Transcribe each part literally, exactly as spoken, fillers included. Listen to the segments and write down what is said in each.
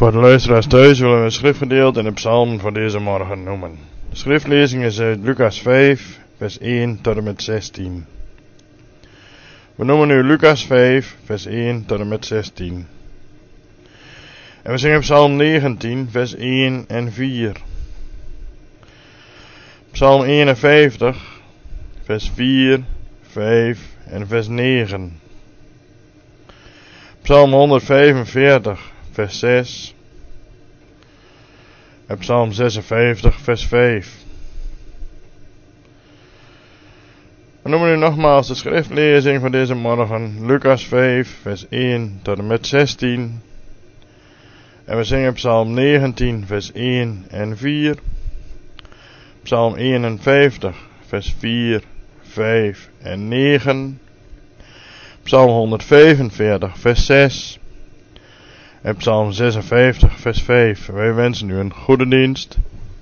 Voor de luisteraars thuis willen we het schriftgedeelte in de psalmen voor deze morgen noemen. De schriftlezing is uit Lucas vijf, vers één tot en met zestien. We noemen nu Lucas vijf, vers één tot en met zestien. En we zingen psalm negentien, vers één en vier. Psalm eenenvijftig, vers vier, vijf en vers negen. Psalm honderdvijfenveertig, vers zes. En psalm zesenvijftig, vers vijf. We noemen nu nogmaals de schriftlezing van deze morgen. Lucas vijf, vers één tot en met zestien. En we zingen psalm negentien, vers één en vier. Psalm eenenvijftig, vers vier, vijf en negen. Psalm honderdvijfenveertig, vers zes. En psalm zesenvijftig, vers vijf. Wij wensen u een goede dienst.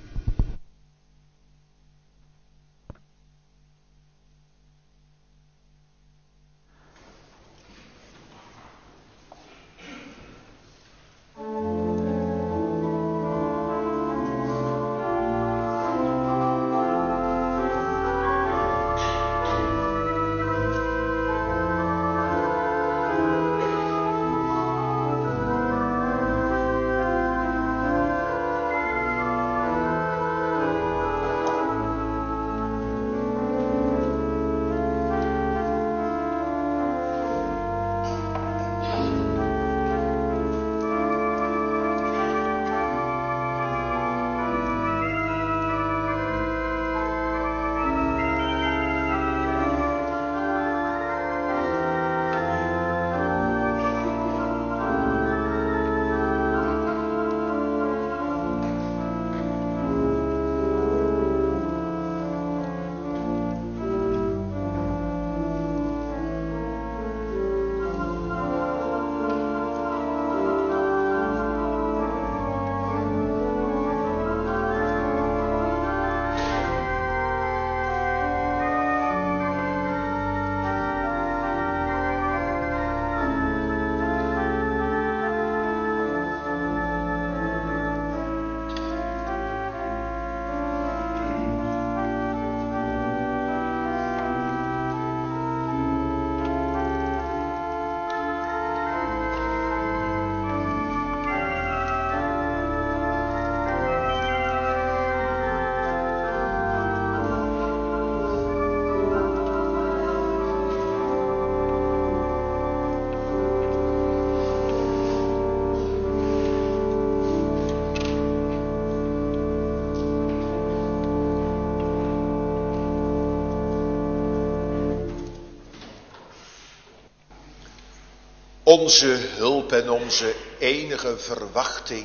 Onze hulp en onze enige verwachting.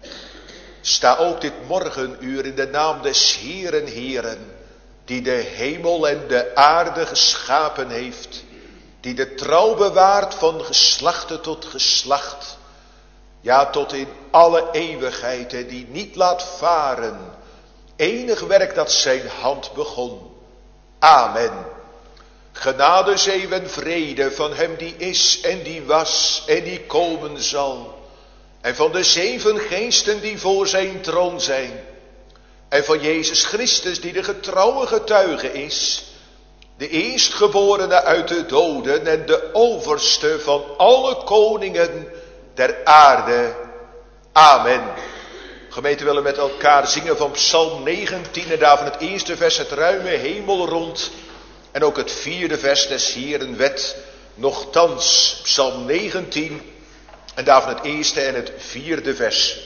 Sta ook dit morgenuur in de naam des Heeren Heeren, die de hemel en de aarde geschapen heeft, die de trouw bewaart van geslachte tot geslacht, ja tot in alle eeuwigheid, en die niet laat varen enig werk dat zijn hand begon. Amen. Genade, zee en vrede van hem die is en die was en die komen zal. En van de zeven geesten die voor zijn troon zijn. En van Jezus Christus die de getrouwe getuige is. De eerstgeborene uit de doden en de overste van alle koningen der aarde. Amen. Gemeente, willen met elkaar zingen van Psalm negentien en daarvan het eerste vers, het ruime hemel rond. En ook het vierde vers des Heeren wet, nochtans, Psalm negentien, en daarvan het eerste en het vierde vers.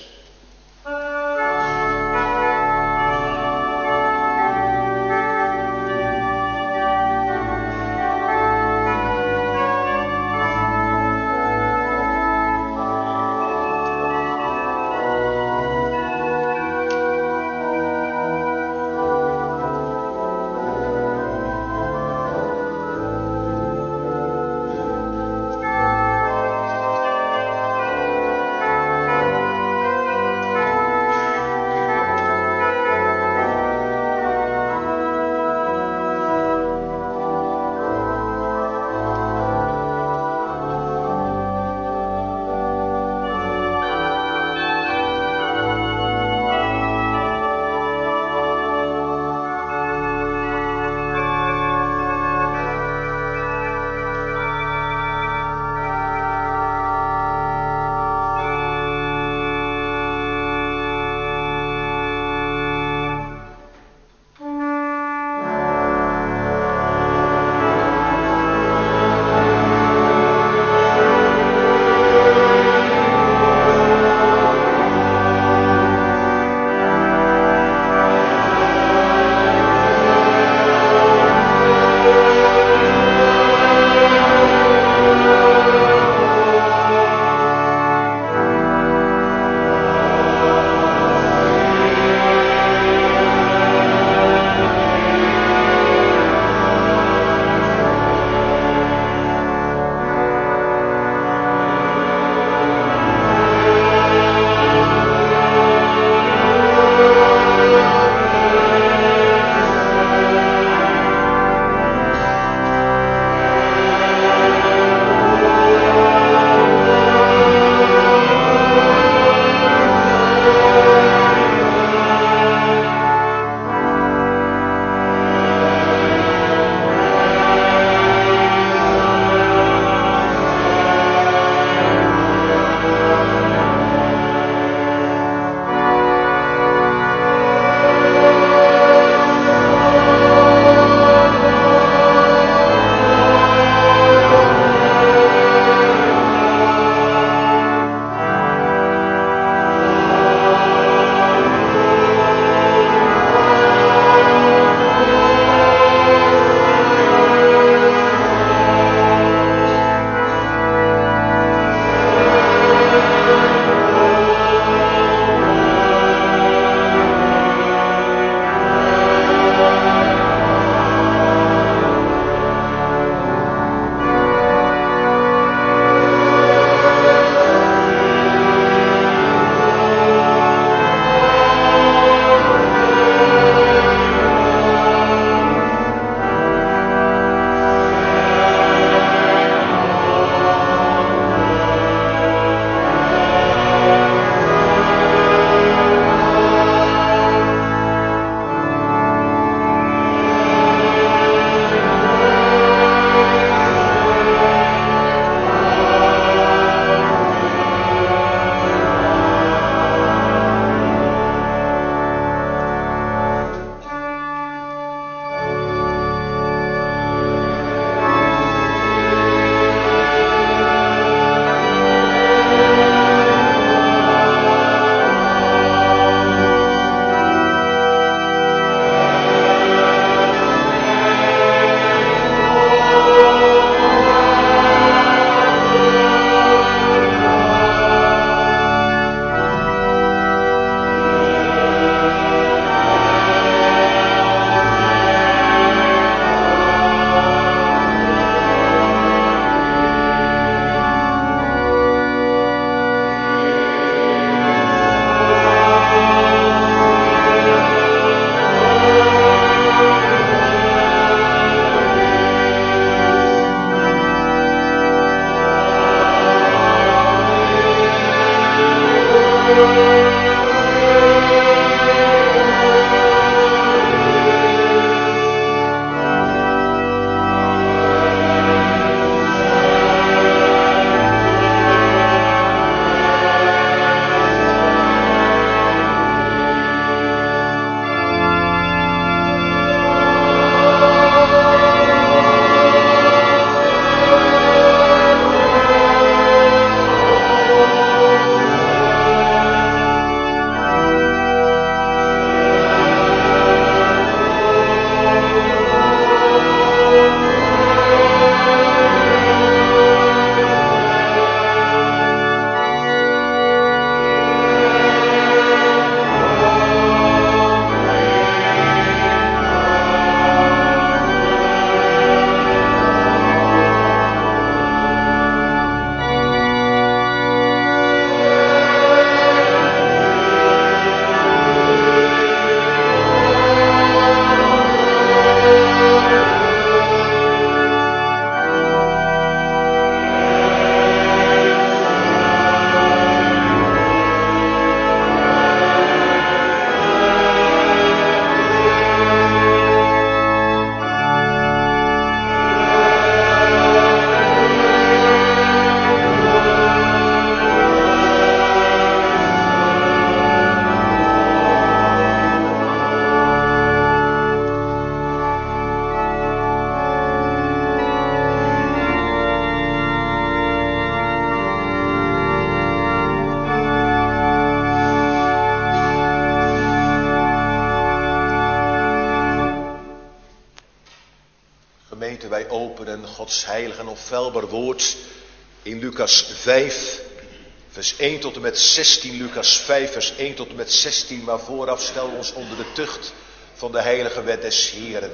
Gemeente, wij openen Gods heilig en onfeilbaar woord in Lucas vijf, vers één tot en met zestien. Lucas vijf, vers één tot en met zestien. Maar vooraf stellen we ons onder de tucht van de heilige wet des Heeren.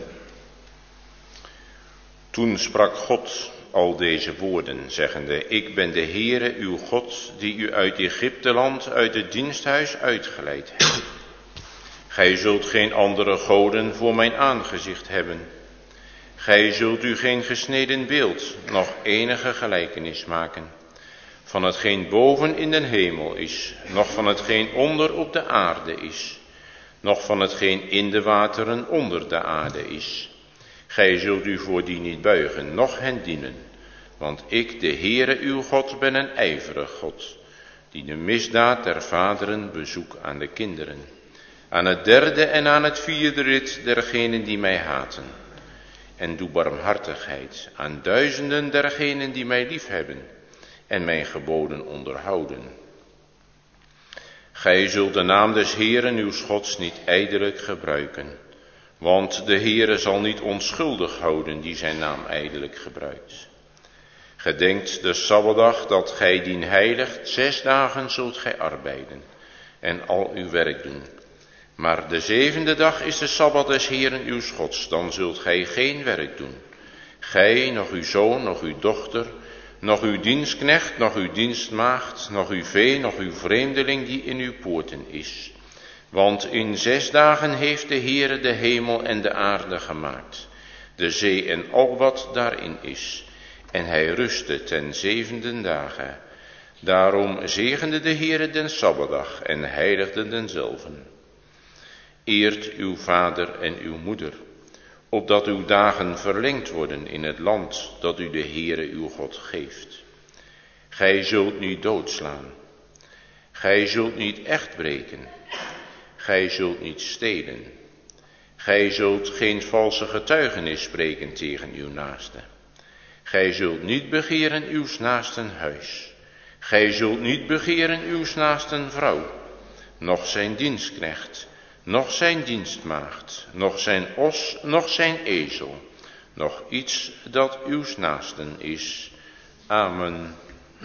Toen sprak God al deze woorden, zeggende: Ik ben de Heere, uw God, die u uit Egypteland, uit het diensthuis uitgeleid heeft. Gij zult geen andere goden voor mijn aangezicht hebben. Gij zult u geen gesneden beeld, noch enige gelijkenis maken, van hetgeen boven in den hemel is, noch van hetgeen onder op de aarde is, noch van hetgeen in de wateren onder de aarde is. Gij zult u voor die niet buigen, noch hen dienen, want ik, de Heere uw God, ben een ijverig God, die de misdaad der vaderen bezoek aan de kinderen, aan het derde en aan het vierde rit dergenen die mij haten, en doe barmhartigheid aan duizenden dergenen die mij liefhebben en mijn geboden onderhouden. Gij zult de naam des Heeren uws Gods niet ijdelijk gebruiken, want de Heere zal niet onschuldig houden die zijn naam ijdelijk gebruikt. Gedenkt de Sabbatdag dat gij dien heiligt, zes dagen zult gij arbeiden en al uw werk doen. Maar de zevende dag is de Sabbat des Heeren uws Gods, dan zult gij geen werk doen. Gij, nog uw zoon, nog uw dochter, nog uw dienstknecht, nog uw dienstmaagd, nog uw vee, nog uw vreemdeling die in uw poorten is. Want in zes dagen heeft de Heere de hemel en de aarde gemaakt, de zee en al wat daarin is. En hij rustte ten zevende dagen. Daarom zegende de Heere den Sabbatdag en heiligde denzelven. Eert uw vader en uw moeder, opdat uw dagen verlengd worden in het land dat u de Heere uw God geeft. Gij zult niet doodslaan. Gij zult niet echt breken. Gij zult niet stelen. Gij zult geen valse getuigenis spreken tegen uw naaste. Gij zult niet begeren uws naasten huis. Gij zult niet begeren uws naasten vrouw, noch zijn dienstknecht, noch zijn dienstmaagd, noch zijn os, noch zijn ezel, noch iets dat uws naasten is. Amen.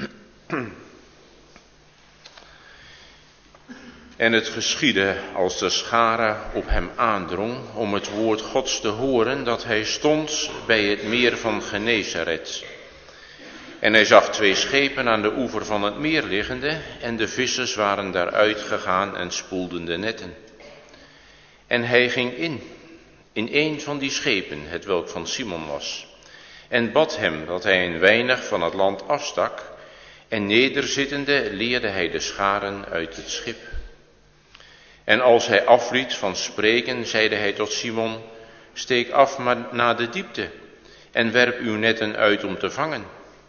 En het geschiedde, als de schare op hem aandrong om het woord Gods te horen, dat hij stond bij het meer van Genesaret. En hij zag twee schepen aan de oever van het meer liggende, en de vissers waren daaruit gegaan en spoelden de netten. En hij ging in, in een van die schepen, hetwelk van Simon was, en bad hem dat hij een weinig van het land afstak, en nederzittende leerde hij de scharen uit het schip. En als hij afriet van spreken, zeide hij tot Simon: steek af naar de diepte en werp uw netten uit om te vangen.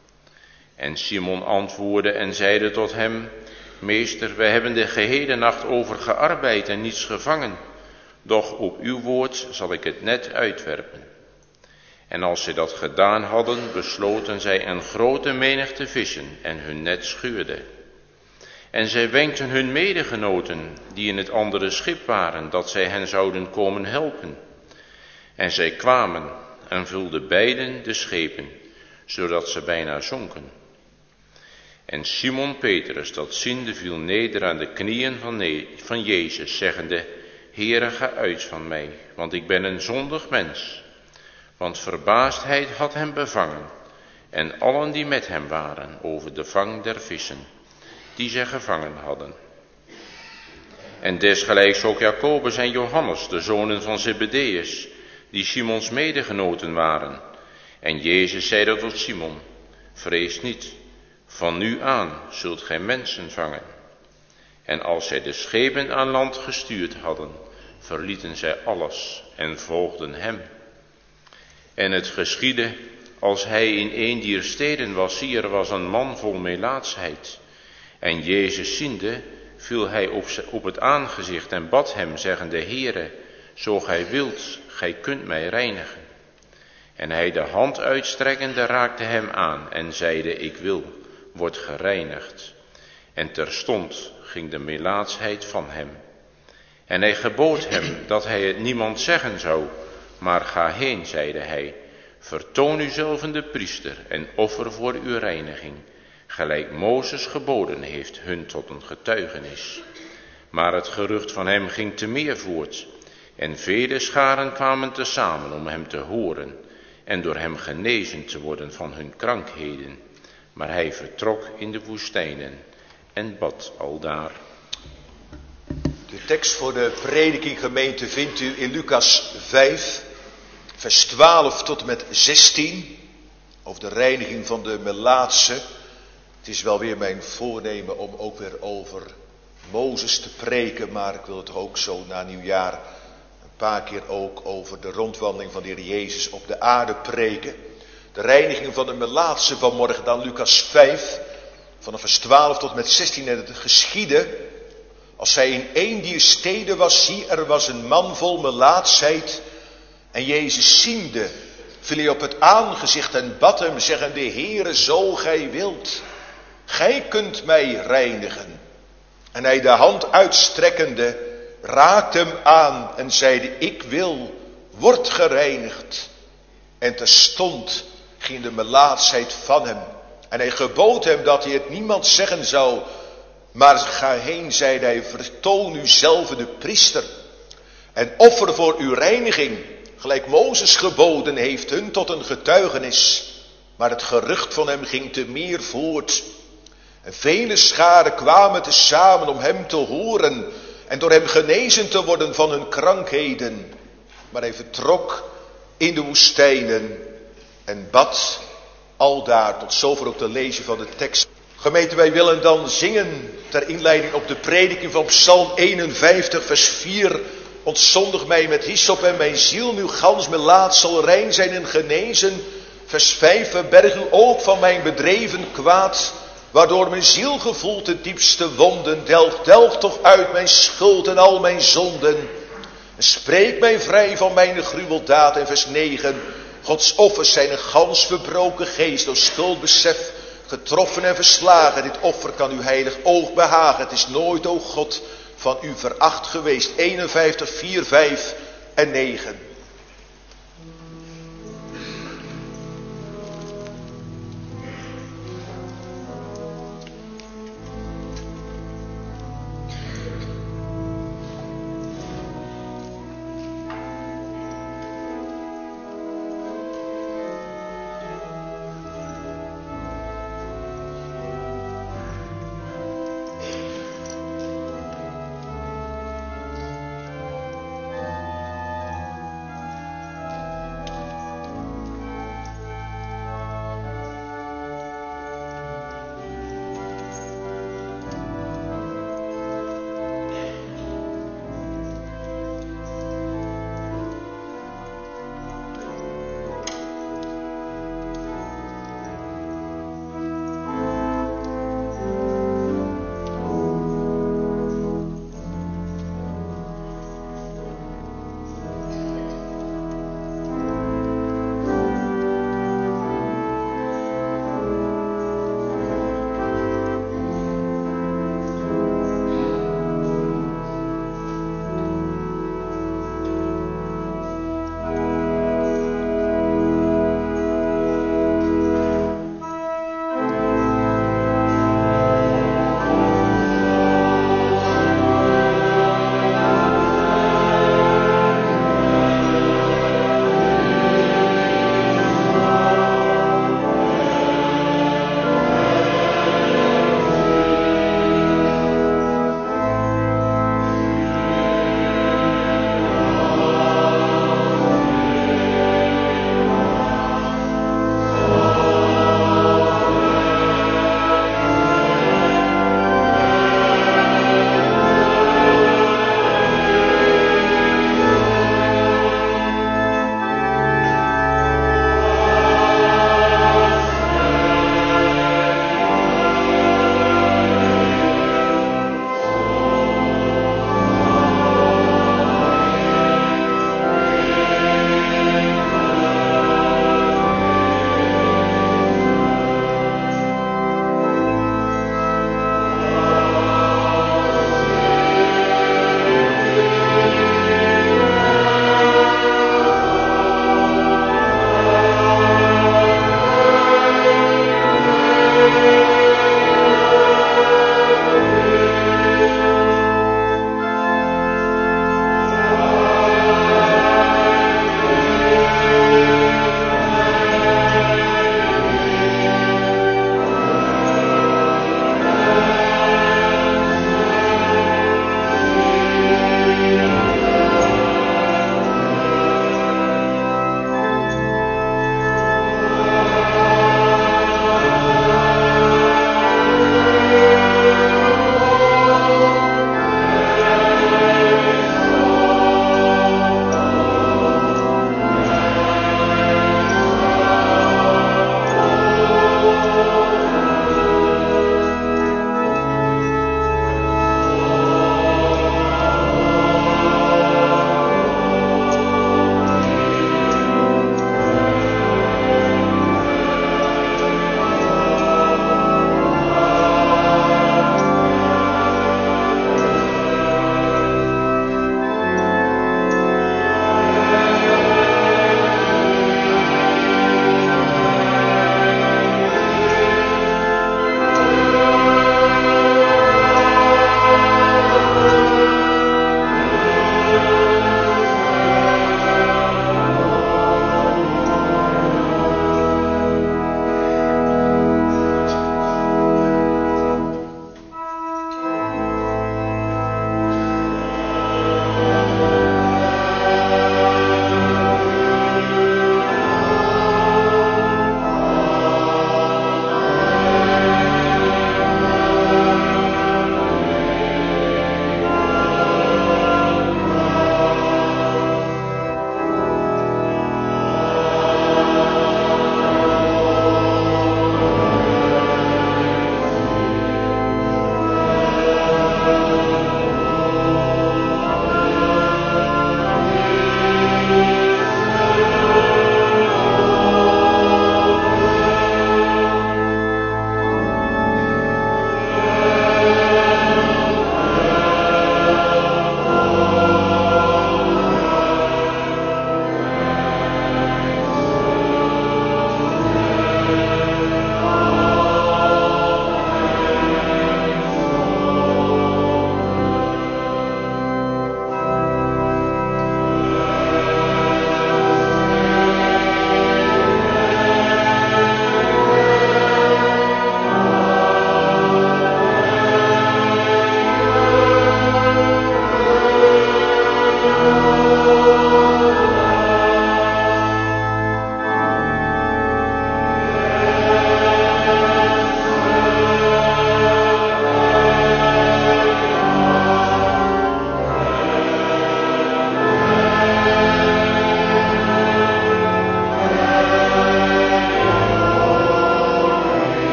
En Simon antwoordde en zeide tot hem: Meester, wij hebben de gehele nacht over gearbeid en niets gevangen, doch op uw woord zal ik het net uitwerpen. En als zij dat gedaan hadden, besloten zij een grote menigte vissen en hun net schuurde. En zij wenkten hun medegenoten, die in het andere schip waren, dat zij hen zouden komen helpen. En zij kwamen en vulden beiden de schepen, zodat ze bijna zonken. En Simon Petrus, dat ziende, viel neder aan de knieën van, ne- van Jezus, zeggende: Heere, ga uit van mij, want ik ben een zondig mens. Want verbaasdheid had hem bevangen, en allen die met hem waren, over de vang der vissen, die zij gevangen hadden. En desgelijks ook Jacobus en Johannes, de zonen van Zebedeus, die Simons medegenoten waren. En Jezus zeide tot Simon: Vrees niet, van nu aan zult gij mensen vangen. En als zij de schepen aan land gestuurd hadden, verlieten zij alles en volgden hem. En het geschiedde, als hij in een dier steden was, zie er was een man vol melaatsheid. En Jezus ziende, viel hij op, op het aangezicht en bad hem, zeggende: Heere, zo gij wilt, gij kunt mij reinigen. En hij de hand uitstrekkende raakte hem aan en zeide: Ik wil, word gereinigd. En terstond ging de melaatsheid van hem. En hij gebood hem dat hij het niemand zeggen zou, maar ga heen, zeide hij, Vertoon uzelf de priester en offer voor uw reiniging, gelijk Mozes geboden heeft hun tot een getuigenis. Maar het gerucht van hem ging te meer voort, en vele scharen kwamen tezamen om hem te horen, en door hem genezen te worden van hun krankheden. Maar hij vertrok in de woestijnen en bad aldaar. De tekst voor de prediking, gemeente, vindt u in Lucas vijf, vers twaalf tot en met zestien. Over de reiniging van de melaatse. Het is wel weer mijn voornemen om ook weer over Mozes te preken, maar ik wil het ook zo na nieuwjaar een paar keer ook over de rondwandeling van de Heer Jezus op de aarde preken. De reiniging van de melaatse vanmorgen dan Lucas vijf, vanaf vers twaalf tot met zestien. En het geschiedde, als zij in een dier steden was, zie, er was een man vol melaatsheid. En Jezus ziende, viel hij op het aangezicht en bad hem, zeggende: Heere, zo gij wilt, gij kunt mij reinigen. En hij de hand uitstrekkende, raakte hem aan en zeide: Ik wil, word gereinigd. En terstond ging de melaatsheid van hem. En hij gebood hem dat hij het niemand zeggen zou. Maar ga heen, zeide hij, vertoon u zelf de priester. En offer voor uw reiniging, gelijk Mozes geboden heeft hun tot een getuigenis. Maar het gerucht van hem ging te meer voort. En vele scharen kwamen tezamen om hem te horen en door hem genezen te worden van hun krankheden. Maar hij vertrok in de woestijnen en bad aldaar. Tot zover ook de lezing van de tekst. Gemeente, wij willen dan zingen ter inleiding op de prediking van Psalm eenenvijftig, vers vier. Ontzondig mij met hyssop en mijn ziel nu gans melaat zal rein zijn en genezen. Vers vijf, verberg u ook van mijn bedreven kwaad, waardoor mijn ziel gevoelt de diepste wonden. Delg, delg toch uit mijn schuld en al mijn zonden. En spreek mij vrij van mijn gruweldaad. En vers negen, Gods offers zijn een gans verbroken geest, door schuldbesef getroffen en verslagen. Dit offer kan uw heilig oog behagen. Het is nooit, o God, van u veracht geweest. eenenvijftig, vier, vijf en negen.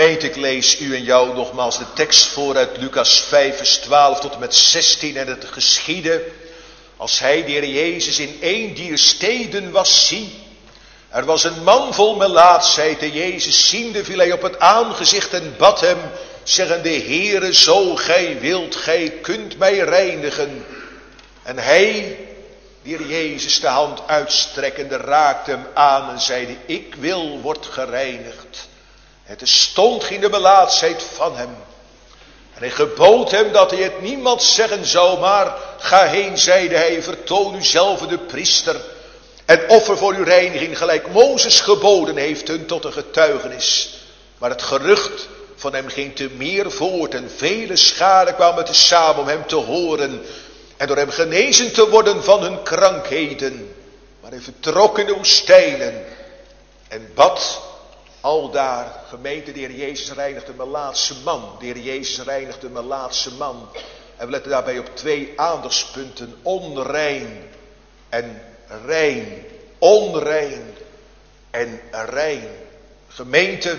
Gemeente, ik lees u en jou nogmaals de tekst voor uit Lucas vijf vers twaalf tot en met zestien. En het geschiedde, als hij, de Heer Jezus, in een dier steden was, zie, er was een man vol melaatsheid. De Jezus ziende viel hij op het aangezicht en bad hem, zeggende, Heere, zo gij wilt, gij kunt mij reinigen. En hij, de Heer Jezus, de hand uitstrekkende, raakte hem aan en zeide, ik wil, word gereinigd. En terstond ging de melaatsheid van hem. En hij gebood hem dat hij het niemand zeggen zou, maar ga heen, zeide hij, vertoon uzelf de priester en offer voor uw reiniging, gelijk Mozes geboden heeft hun tot een getuigenis. Maar het gerucht van hem ging te meer voort en vele scharen kwamen te samen om hem te horen en door hem genezen te worden van hun krankheden. Maar hij vertrok in de woestijnen en bad aldaar. Gemeente, de Heer Jezus reinigt de melaatse man. De Heer Jezus reinigt de melaatse man. En we letten daarbij op twee aandachtspunten. Onrein en rein. Onrein en rein. Gemeente,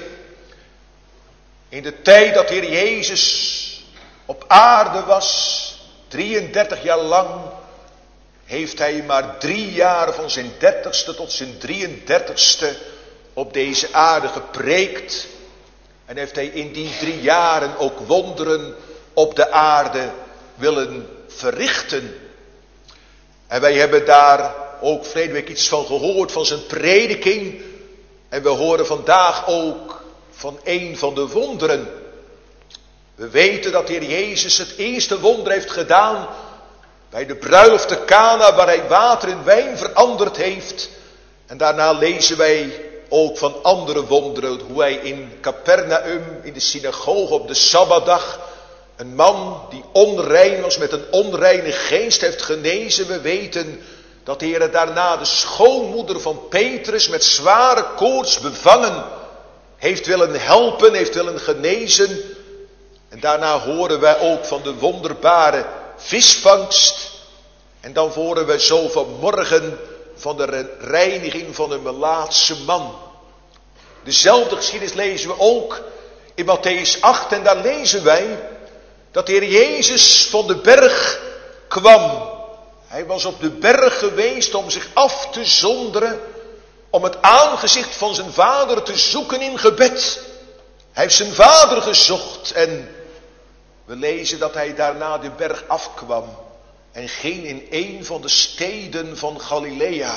in de tijd dat de Heer Jezus op aarde was, drieëndertig jaar lang, heeft hij maar drie jaar van zijn dertigste tot zijn drieëndertigste op deze aarde gepreekt. En heeft hij in die drie jaren ook wonderen op de aarde willen verrichten. En wij hebben daar ook verleden week iets van gehoord, van zijn prediking. En we horen vandaag ook van een van de wonderen. We weten dat de Heer Jezus het eerste wonder heeft gedaan bij de bruiloft te Kana, waar hij water in wijn veranderd heeft. En daarna lezen wij ook van andere wonderen, hoe hij in Capernaum, in de synagoge op de Sabbatdag, een man die onrein was met een onreine geest heeft genezen. We weten dat de Heer daarna de schoonmoeder van Petrus met zware koorts bevangen heeft willen helpen, heeft willen genezen. En daarna horen wij ook van de wonderbare visvangst. En dan horen we zo vanmorgen van de reiniging van een melaatse man. Dezelfde geschiedenis lezen we ook in Mattheüs acht. En daar lezen wij dat de Heer Jezus van de berg kwam. Hij was op de berg geweest om zich af te zonderen, om het aangezicht van zijn vader te zoeken in gebed. Hij heeft zijn vader gezocht en we lezen dat hij daarna de berg afkwam en ging in een van de steden van Galilea.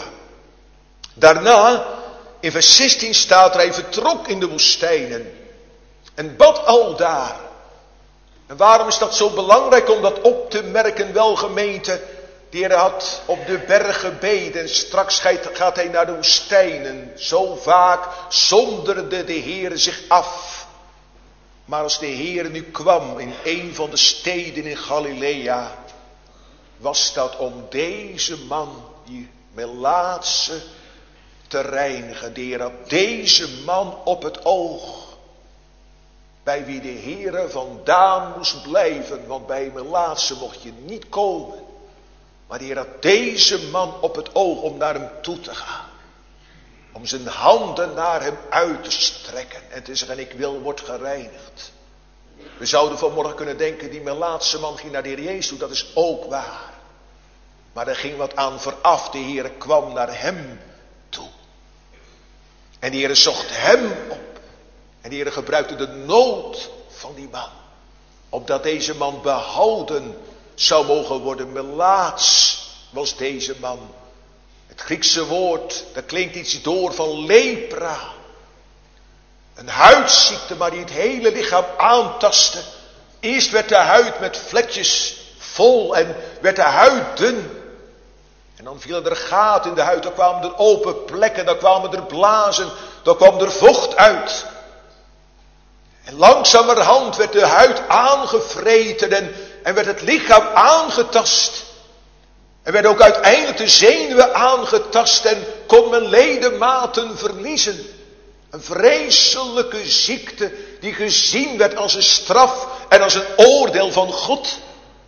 Daarna, in vers zestien staat er, hij vertrok in de woestijnen en bad aldaar. En waarom is dat zo belangrijk om dat op te merken, wel gemeente? De Heer had op de berg gebeden en straks gaat hij naar de woestijnen. Zo vaak zonderde de Heer zich af. Maar als de Heer nu kwam in een van de steden in Galilea, was dat om deze man, die melaatse, te reinigen. De Heer had deze man op het oog, bij wie de Heer vandaan moest blijven, want bij melaatse mocht je niet komen. Maar de Heer had deze man op het oog om naar hem toe te gaan. Om zijn handen naar hem uit te strekken en te zeggen, ik wil, word gereinigd. We zouden vanmorgen kunnen denken, die melaatse man ging naar de Heer Jezus toe, dat is ook waar. Maar er ging wat aan vooraf, de Heer kwam naar hem toe. En de Heer zocht hem op. En de Heer gebruikte de nood van die man, opdat deze man behouden zou mogen worden. Melaats was deze man. Het Griekse woord, daar klinkt iets door van lepra. Een huidziekte, maar die het hele lichaam aantastte. Eerst werd de huid met vlekjes vol en werd de huid dun. En dan vielen er gaten in de huid, dan kwamen er open plekken, dan kwamen er blazen, dan kwam er vocht uit. En langzamerhand werd de huid aangevreten en, en werd het lichaam aangetast. En werden ook uiteindelijk de zenuwen aangetast en kon men ledematen verliezen. Een vreselijke ziekte die gezien werd als een straf en als een oordeel van God.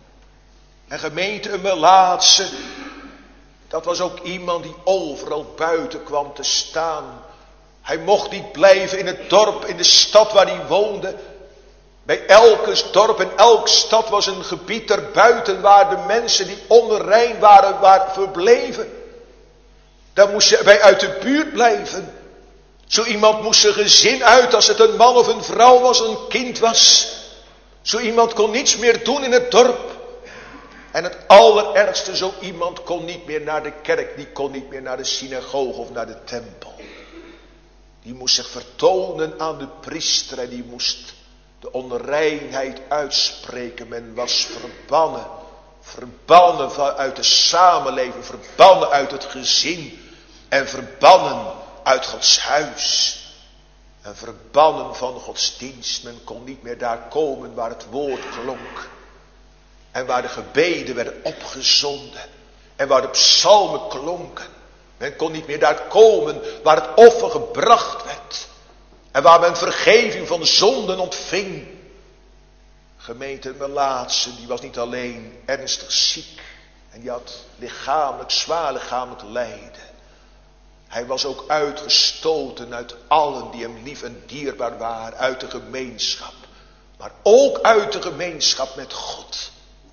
En gemeente, een melaatse, dat was ook iemand die overal buiten kwam te staan. Hij mocht niet blijven in het dorp, in de stad waar hij woonde. Bij elk dorp en elke stad was een gebied erbuiten waar de mensen die onrein waren, waar verbleven. Daar moest je bij uit de buurt blijven. Zo iemand moest zijn gezin uit als het een man of een vrouw was, een kind was. Zo iemand kon niets meer doen in het dorp. En het allerergste, zo iemand kon niet meer naar de kerk, die kon niet meer naar de synagoge of naar de tempel. Die moest zich vertonen aan de priester en die moest de onreinheid uitspreken. Men was verbannen, verbannen uit de samenleving, verbannen uit het gezin en verbannen uit Gods huis. En verbannen van Gods dienst. Men kon niet meer daar komen waar het woord klonk. En waar de gebeden werden opgezonden. En waar de psalmen klonken. Men kon niet meer daar komen waar het offer gebracht werd. En waar men vergeving van zonden ontving. Gemeente Melaatse, die was niet alleen ernstig ziek. En die had lichamelijk, zwaar lichamelijk lijden. Hij was ook uitgestoten uit allen die hem lief en dierbaar waren. Uit de gemeenschap. Maar ook uit de gemeenschap met God.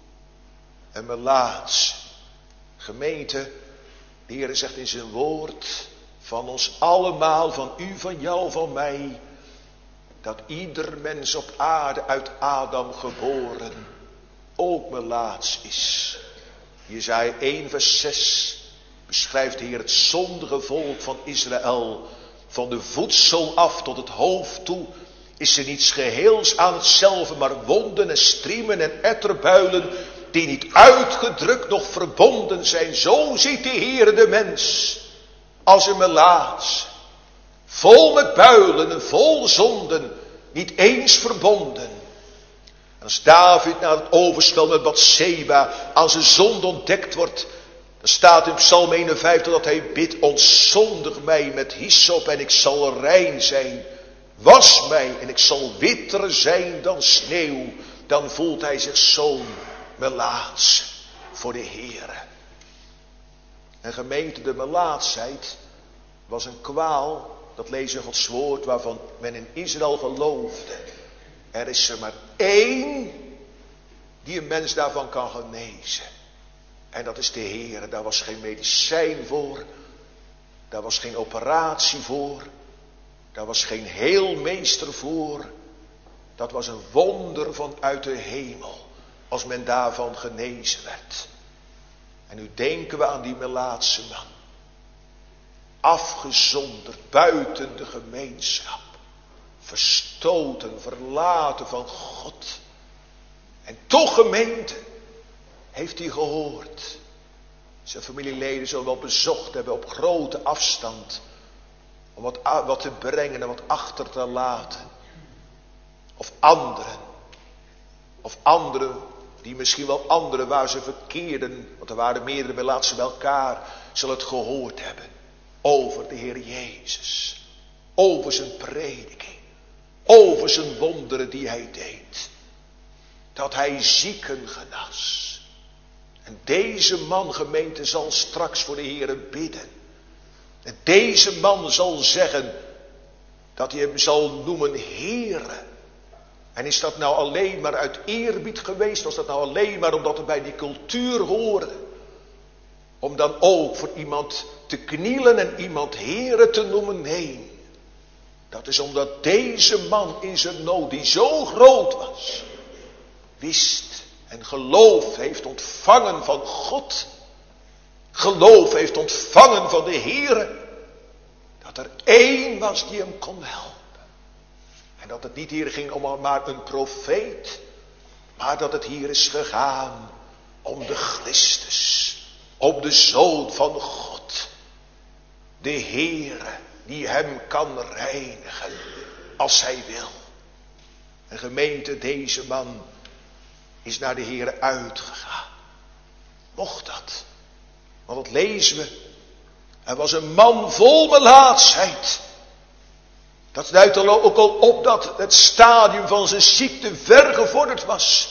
En Melaatse, gemeente, de Heer zegt in zijn woord, van ons allemaal, van u, van jou, van mij, dat ieder mens op aarde uit Adam geboren ook melaats is. Jesaja één vers zes beschrijft de Heer het zondige volk van Israël. Van de voedsel af tot het hoofd toe is er niets geheels aan hetzelfde, maar wonden en striemen en etterbuilen die niet uitgedrukt nog verbonden zijn. Zo ziet de Heer de mens als een melaats, vol met builen en vol zonden, niet eens verbonden. En als David na het overspel met Batseba aan zijn zonde ontdekt wordt, dan staat in Psalm eenenvijftig dat hij bidt, ontzondig mij met hyssop en ik zal rein zijn. Was mij en ik zal witter zijn dan sneeuw. Dan voelt hij zich zo'n melaats voor de Heere. En gemeente, de melaatsheid was een kwaal, dat lezen in Gods woord, waarvan men in Israël geloofde. Er is er maar één die een mens daarvan kan genezen. En dat is de Heere. Daar was geen medicijn voor. Daar was geen operatie voor. Daar was geen heelmeester voor. Dat was een wonder vanuit de hemel. Als men daarvan genezen werd. En nu denken we aan die melaatse man. Afgezonderd buiten de gemeenschap. Verstoten, verlaten van God. En toch, gemeente, heeft hij gehoord. Zijn familieleden zullen wel bezocht hebben op grote afstand. Om wat, wat te brengen en wat achter te laten. Of anderen. Of anderen die misschien wel anderen waar ze verkeerden. Want er waren meerdere melaatsen bij elkaar. Zullen het gehoord hebben. Over de Heer Jezus. Over zijn prediking. Over zijn wonderen die hij deed. Dat hij zieken genas. En deze man, gemeente, zal straks voor de Heere bidden. En deze man zal zeggen dat hij hem zal noemen Heere. En is dat nou alleen maar uit eerbied geweest? Was dat nou alleen maar omdat het bij die cultuur hoorde? Om dan ook voor iemand te knielen en iemand Heere te noemen? Nee. Dat is omdat deze man in zijn nood, die zo groot was, wist en geloof heeft ontvangen van God. Geloof heeft ontvangen van de Heere. Dat er één was die hem kon helpen. En dat het niet hier ging om maar een profeet. Maar dat het hier is gegaan om de Christus. Om de Zoon van God. De Heere die hem kan reinigen als hij wil. En gemeente, deze man is naar de Heere uitgegaan. Mocht dat. Want dat lezen we. Hij was een man vol melaatsheid. Dat duidt er ook al op dat het stadium van zijn ziekte ver gevorderd was.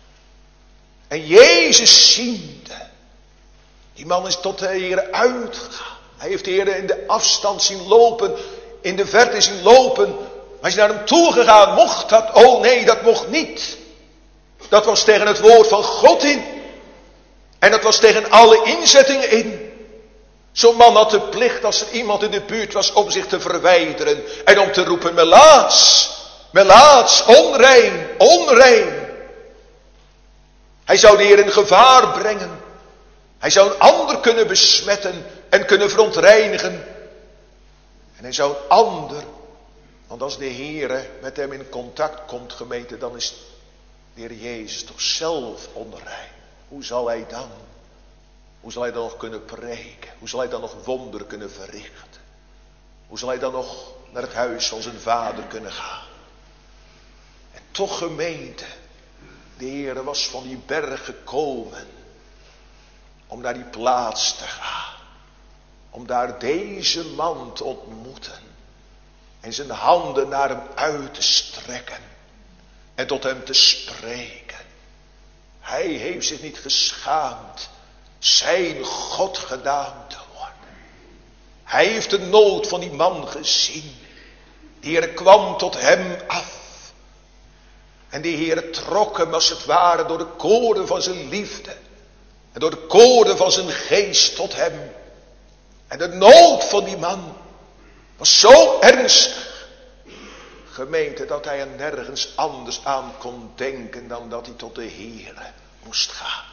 En Jezus ziende. Die man is tot de Heere uitgegaan. Hij heeft de Heere in de afstand zien lopen. in de verte zien lopen. Maar is naar hem toegegaan. Mocht dat? Oh nee, dat mocht niet. Dat was tegen het woord van God in. En dat was tegen alle inzettingen in. Zo'n man had de plicht als er iemand in de buurt was om zich te verwijderen. En om te roepen, melaats, melaats, onrein, onrein. Hij zou de Heer in gevaar brengen. Hij zou een ander kunnen besmetten en kunnen verontreinigen. En hij zou een ander, want als de Heer met hem in contact komt, gemeente, dan is de Heer Jezus toch zelf onrein. Hoe zal hij dan? Hoe zal hij dan nog kunnen preken? Hoe zal hij dan nog wonderen kunnen verrichten? Hoe zal hij dan nog naar het huis van zijn vader kunnen gaan? En toch, gemeente, de Heer was van die berg gekomen om naar die plaats te gaan. Om daar deze man te ontmoeten. En zijn handen naar hem uit te strekken. En tot hem te spreken. Hij heeft zich niet geschaamd zijn God gedaan te worden. Hij heeft de nood van die man gezien. De Heer kwam tot hem af. En de Heer trok hem als het ware door de koorden van zijn liefde. En door de koorden van zijn geest tot hem. En de nood van die man was zo ernstig, gemeente, dat hij er nergens anders aan kon denken dan dat hij tot de Heer moest gaan.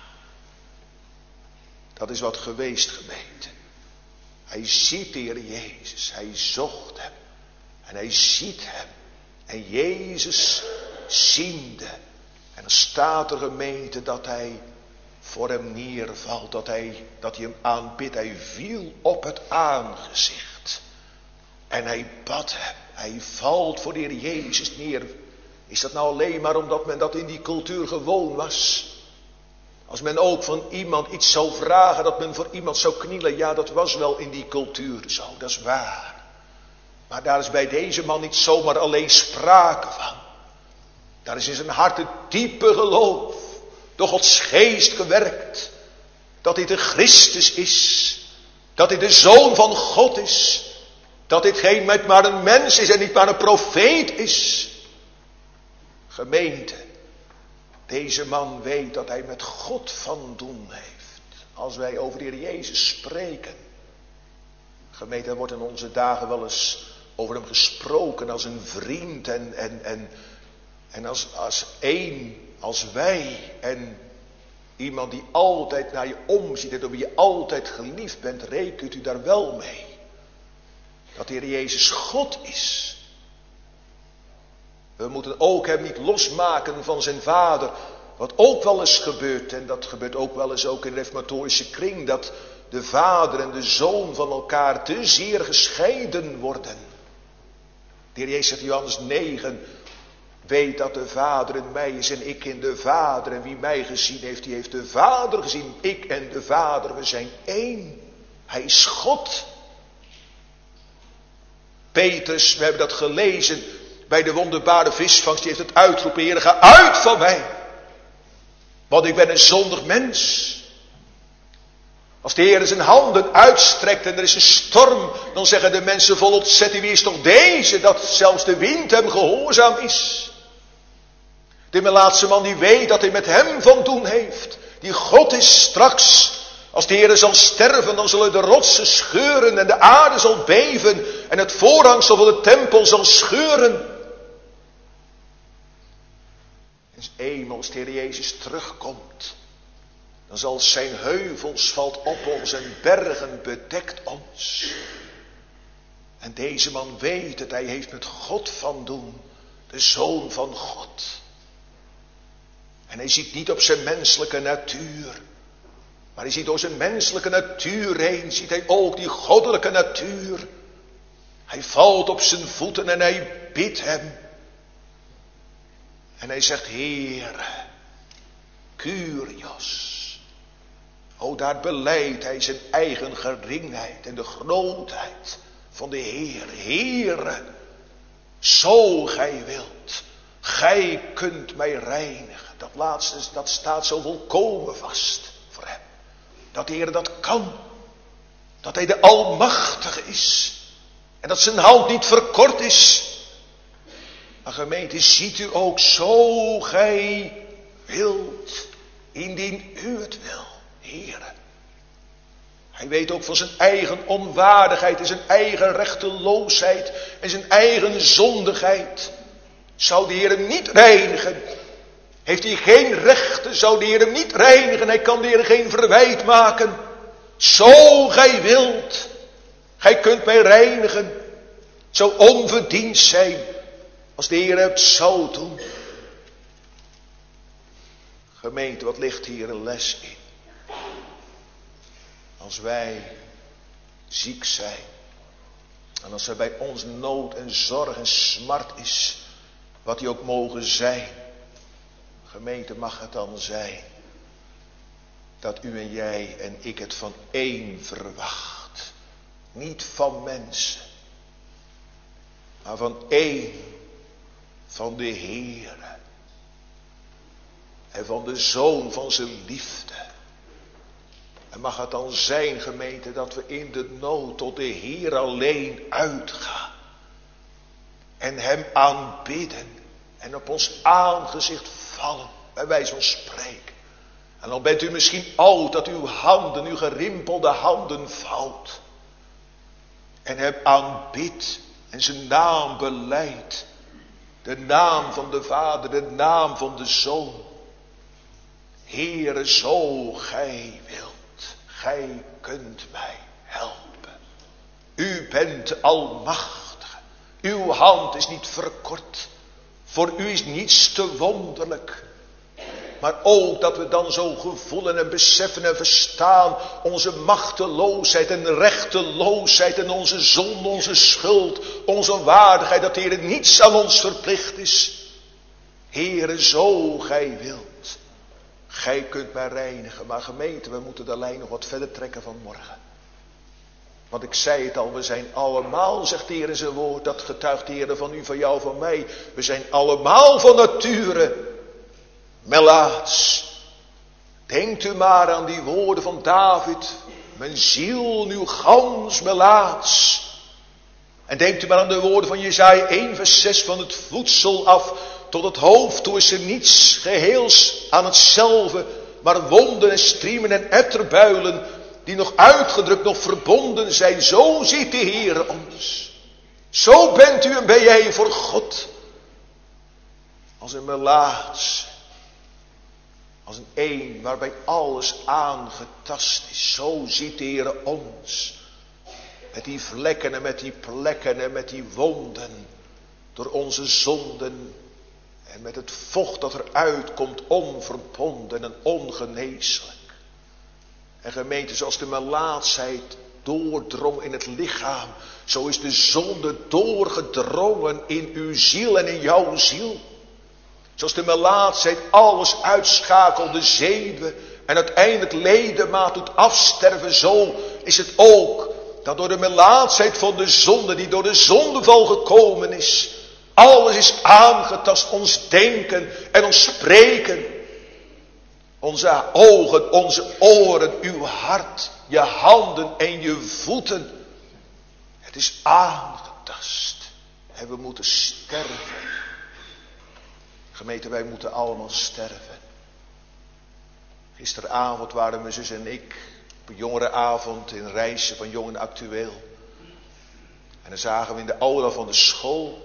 Dat is wat geweest, gemeente. Hij ziet de Heer Jezus, hij zocht hem en hij ziet hem. En Jezus ziende. En dan staat er, gemeente, dat hij voor hem neervalt, dat hij, dat hij hem aanbidt. Hij viel op het aangezicht. En hij bad hem. Hij valt voor de Heer Jezus neer. Is dat nou alleen maar omdat men dat in die cultuur gewoon was? Als men ook van iemand iets zou vragen, dat men voor iemand zou knielen. Ja, dat was wel in die cultuur zo, dat is waar. Maar daar is bij deze man niet zomaar alleen sprake van. Daar is in zijn hart het diepe geloof, door Gods geest gewerkt. Dat dit de Christus is. Dat dit de Zoon van God is. Dat dit geen met maar een mens is en niet maar een profeet is. Gemeente, deze man weet dat hij met God van doen heeft. Als wij over de Heer Jezus spreken. Gemeente, er wordt in onze dagen wel eens over hem gesproken als een vriend en, en, en, en als, als één, als wij. En iemand die altijd naar je omziet en door wie je altijd geliefd bent, rekent u daar wel mee. Dat de Heer Jezus God is. We moeten ook hem niet losmaken van zijn vader. Wat ook wel eens gebeurt, en dat gebeurt ook wel eens ook in de reformatorische kring, dat de vader en de zoon van elkaar te zeer gescheiden worden. De Heer Jezus zegt in Johannes negen, weet dat de Vader in mij is en ik in de Vader. En wie mij gezien heeft, die heeft de Vader gezien. Ik en de Vader, we zijn één. Hij is God. Petrus, we hebben dat gelezen bij de wonderbare visvangst, die heeft het uitgeroepen, Heer, ga uit van mij. Want ik ben een zondig mens. Als de Heer zijn handen uitstrekt en er is een storm, dan zeggen de mensen vol ontzetting, wie is toch deze, dat zelfs de wind hem gehoorzaam is. De melaatse man die weet dat hij met hem van doen heeft, die God is straks. Als de Heer zal sterven, dan zullen de rotsen scheuren en de aarde zal beven en het voorhangsel van de tempel zal scheuren. En eenmaal als de Heer Jezus terugkomt, dan zal zijn heuvels valt op ons en bergen bedekt ons. En deze man weet het, hij heeft met God van doen, de Zoon van God. En hij ziet niet op zijn menselijke natuur, maar hij ziet door zijn menselijke natuur heen, ziet hij ook die goddelijke natuur. Hij valt op zijn voeten en hij bidt hem. En hij zegt, Heer, Kyrios. O, daar belijdt hij zijn eigen geringheid en de grootheid van de Heer. Heere, zo gij wilt, gij kunt mij reinigen. Dat laatste, dat staat zo volkomen vast voor hem. Dat de Heer dat kan. Dat hij de Almachtige is. En dat zijn hand niet verkort is. Maar gemeente, ziet u ook zo gij wilt, indien u het wil, Heere. Hij weet ook van zijn eigen onwaardigheid en zijn eigen rechteloosheid en zijn eigen zondigheid. Zou de Heer hem niet reinigen? Heeft hij geen rechten? Zou de Heer hem niet reinigen? Hij kan de Heer geen verwijt maken. Zo gij wilt. Gij kunt mij reinigen. Het zou onverdiend zijn als de Heer het zou doen. Gemeente, wat ligt hier een les in? Als wij ziek zijn. En als er bij ons nood en zorg en smart is. Wat die ook mogen zijn. Gemeente, mag het dan zijn. Dat u en jij en ik het van één verwacht. Niet van mensen. Maar van één. Van de Heere. En van de Zoon van zijn liefde. En mag het dan zijn, gemeente, dat we in de nood tot de Heer alleen uitgaan. En hem aanbidden. En op ons aangezicht vallen, bij wijze van spreken. En dan bent u misschien oud dat uw handen, uw gerimpelde handen vouwt. En hem aanbidt en zijn naam beleidt. De naam van de Vader, de naam van de Zoon. Heere, zo gij wilt. Gij kunt mij helpen. U bent almachtig. Uw hand is niet verkort. Voor u is niets te wonderlijk. Maar ook dat we dan zo gevoelen en beseffen en verstaan onze machteloosheid en rechteloosheid en onze zonde, onze schuld, onze waardigheid, dat de Heer niets aan ons verplicht is. Heere, zo gij wilt. Gij kunt mij reinigen. Maar gemeente, we moeten de lijn nog wat verder trekken van morgen. Want ik zei het al, we zijn allemaal, zegt de Heer in zijn woord, dat getuigt de Heer van u, van jou, van mij. We zijn allemaal van nature melaats. Denkt u maar aan die woorden van David. Mijn ziel nu gans melaats. En denkt u maar aan de woorden van Jesaja één vers zes, van het voedsel af tot het hoofd toe is er niets geheels aan hetzelfde, maar wonden en striemen en etterbuilen die nog uitgedrukt, nog verbonden zijn. Zo ziet de Heer ons. Zo bent u en ben jij voor God. Als een melaats. Als een een waarbij alles aangetast is. Zo ziet de Heer ons. Met die vlekken en met die plekken en met die wonden. Door onze zonden. En met het vocht dat eruit komt, onverbonden en ongeneeslijk. En gemeente, zoals de melaatsheid doordrong in het lichaam, zo is de zonde doorgedrongen in uw ziel en in jouw ziel. Zoals de melaatsheid alles uitschakelde, zenuwen en uiteindelijk ledemaat doet afsterven, zo is het ook dat door de melaatsheid van de zonde, die door de zondeval gekomen is, alles is aangetast, ons denken en ons spreken. Onze ogen, onze oren, uw hart, je handen en je voeten. Het is aangetast. En we moeten sterven. Gemeente, wij moeten allemaal sterven. Gisteravond waren mijn zus en ik op een jongerenavond in Rijssen van Jong en Actueel. En dan zagen we in de aula van de school.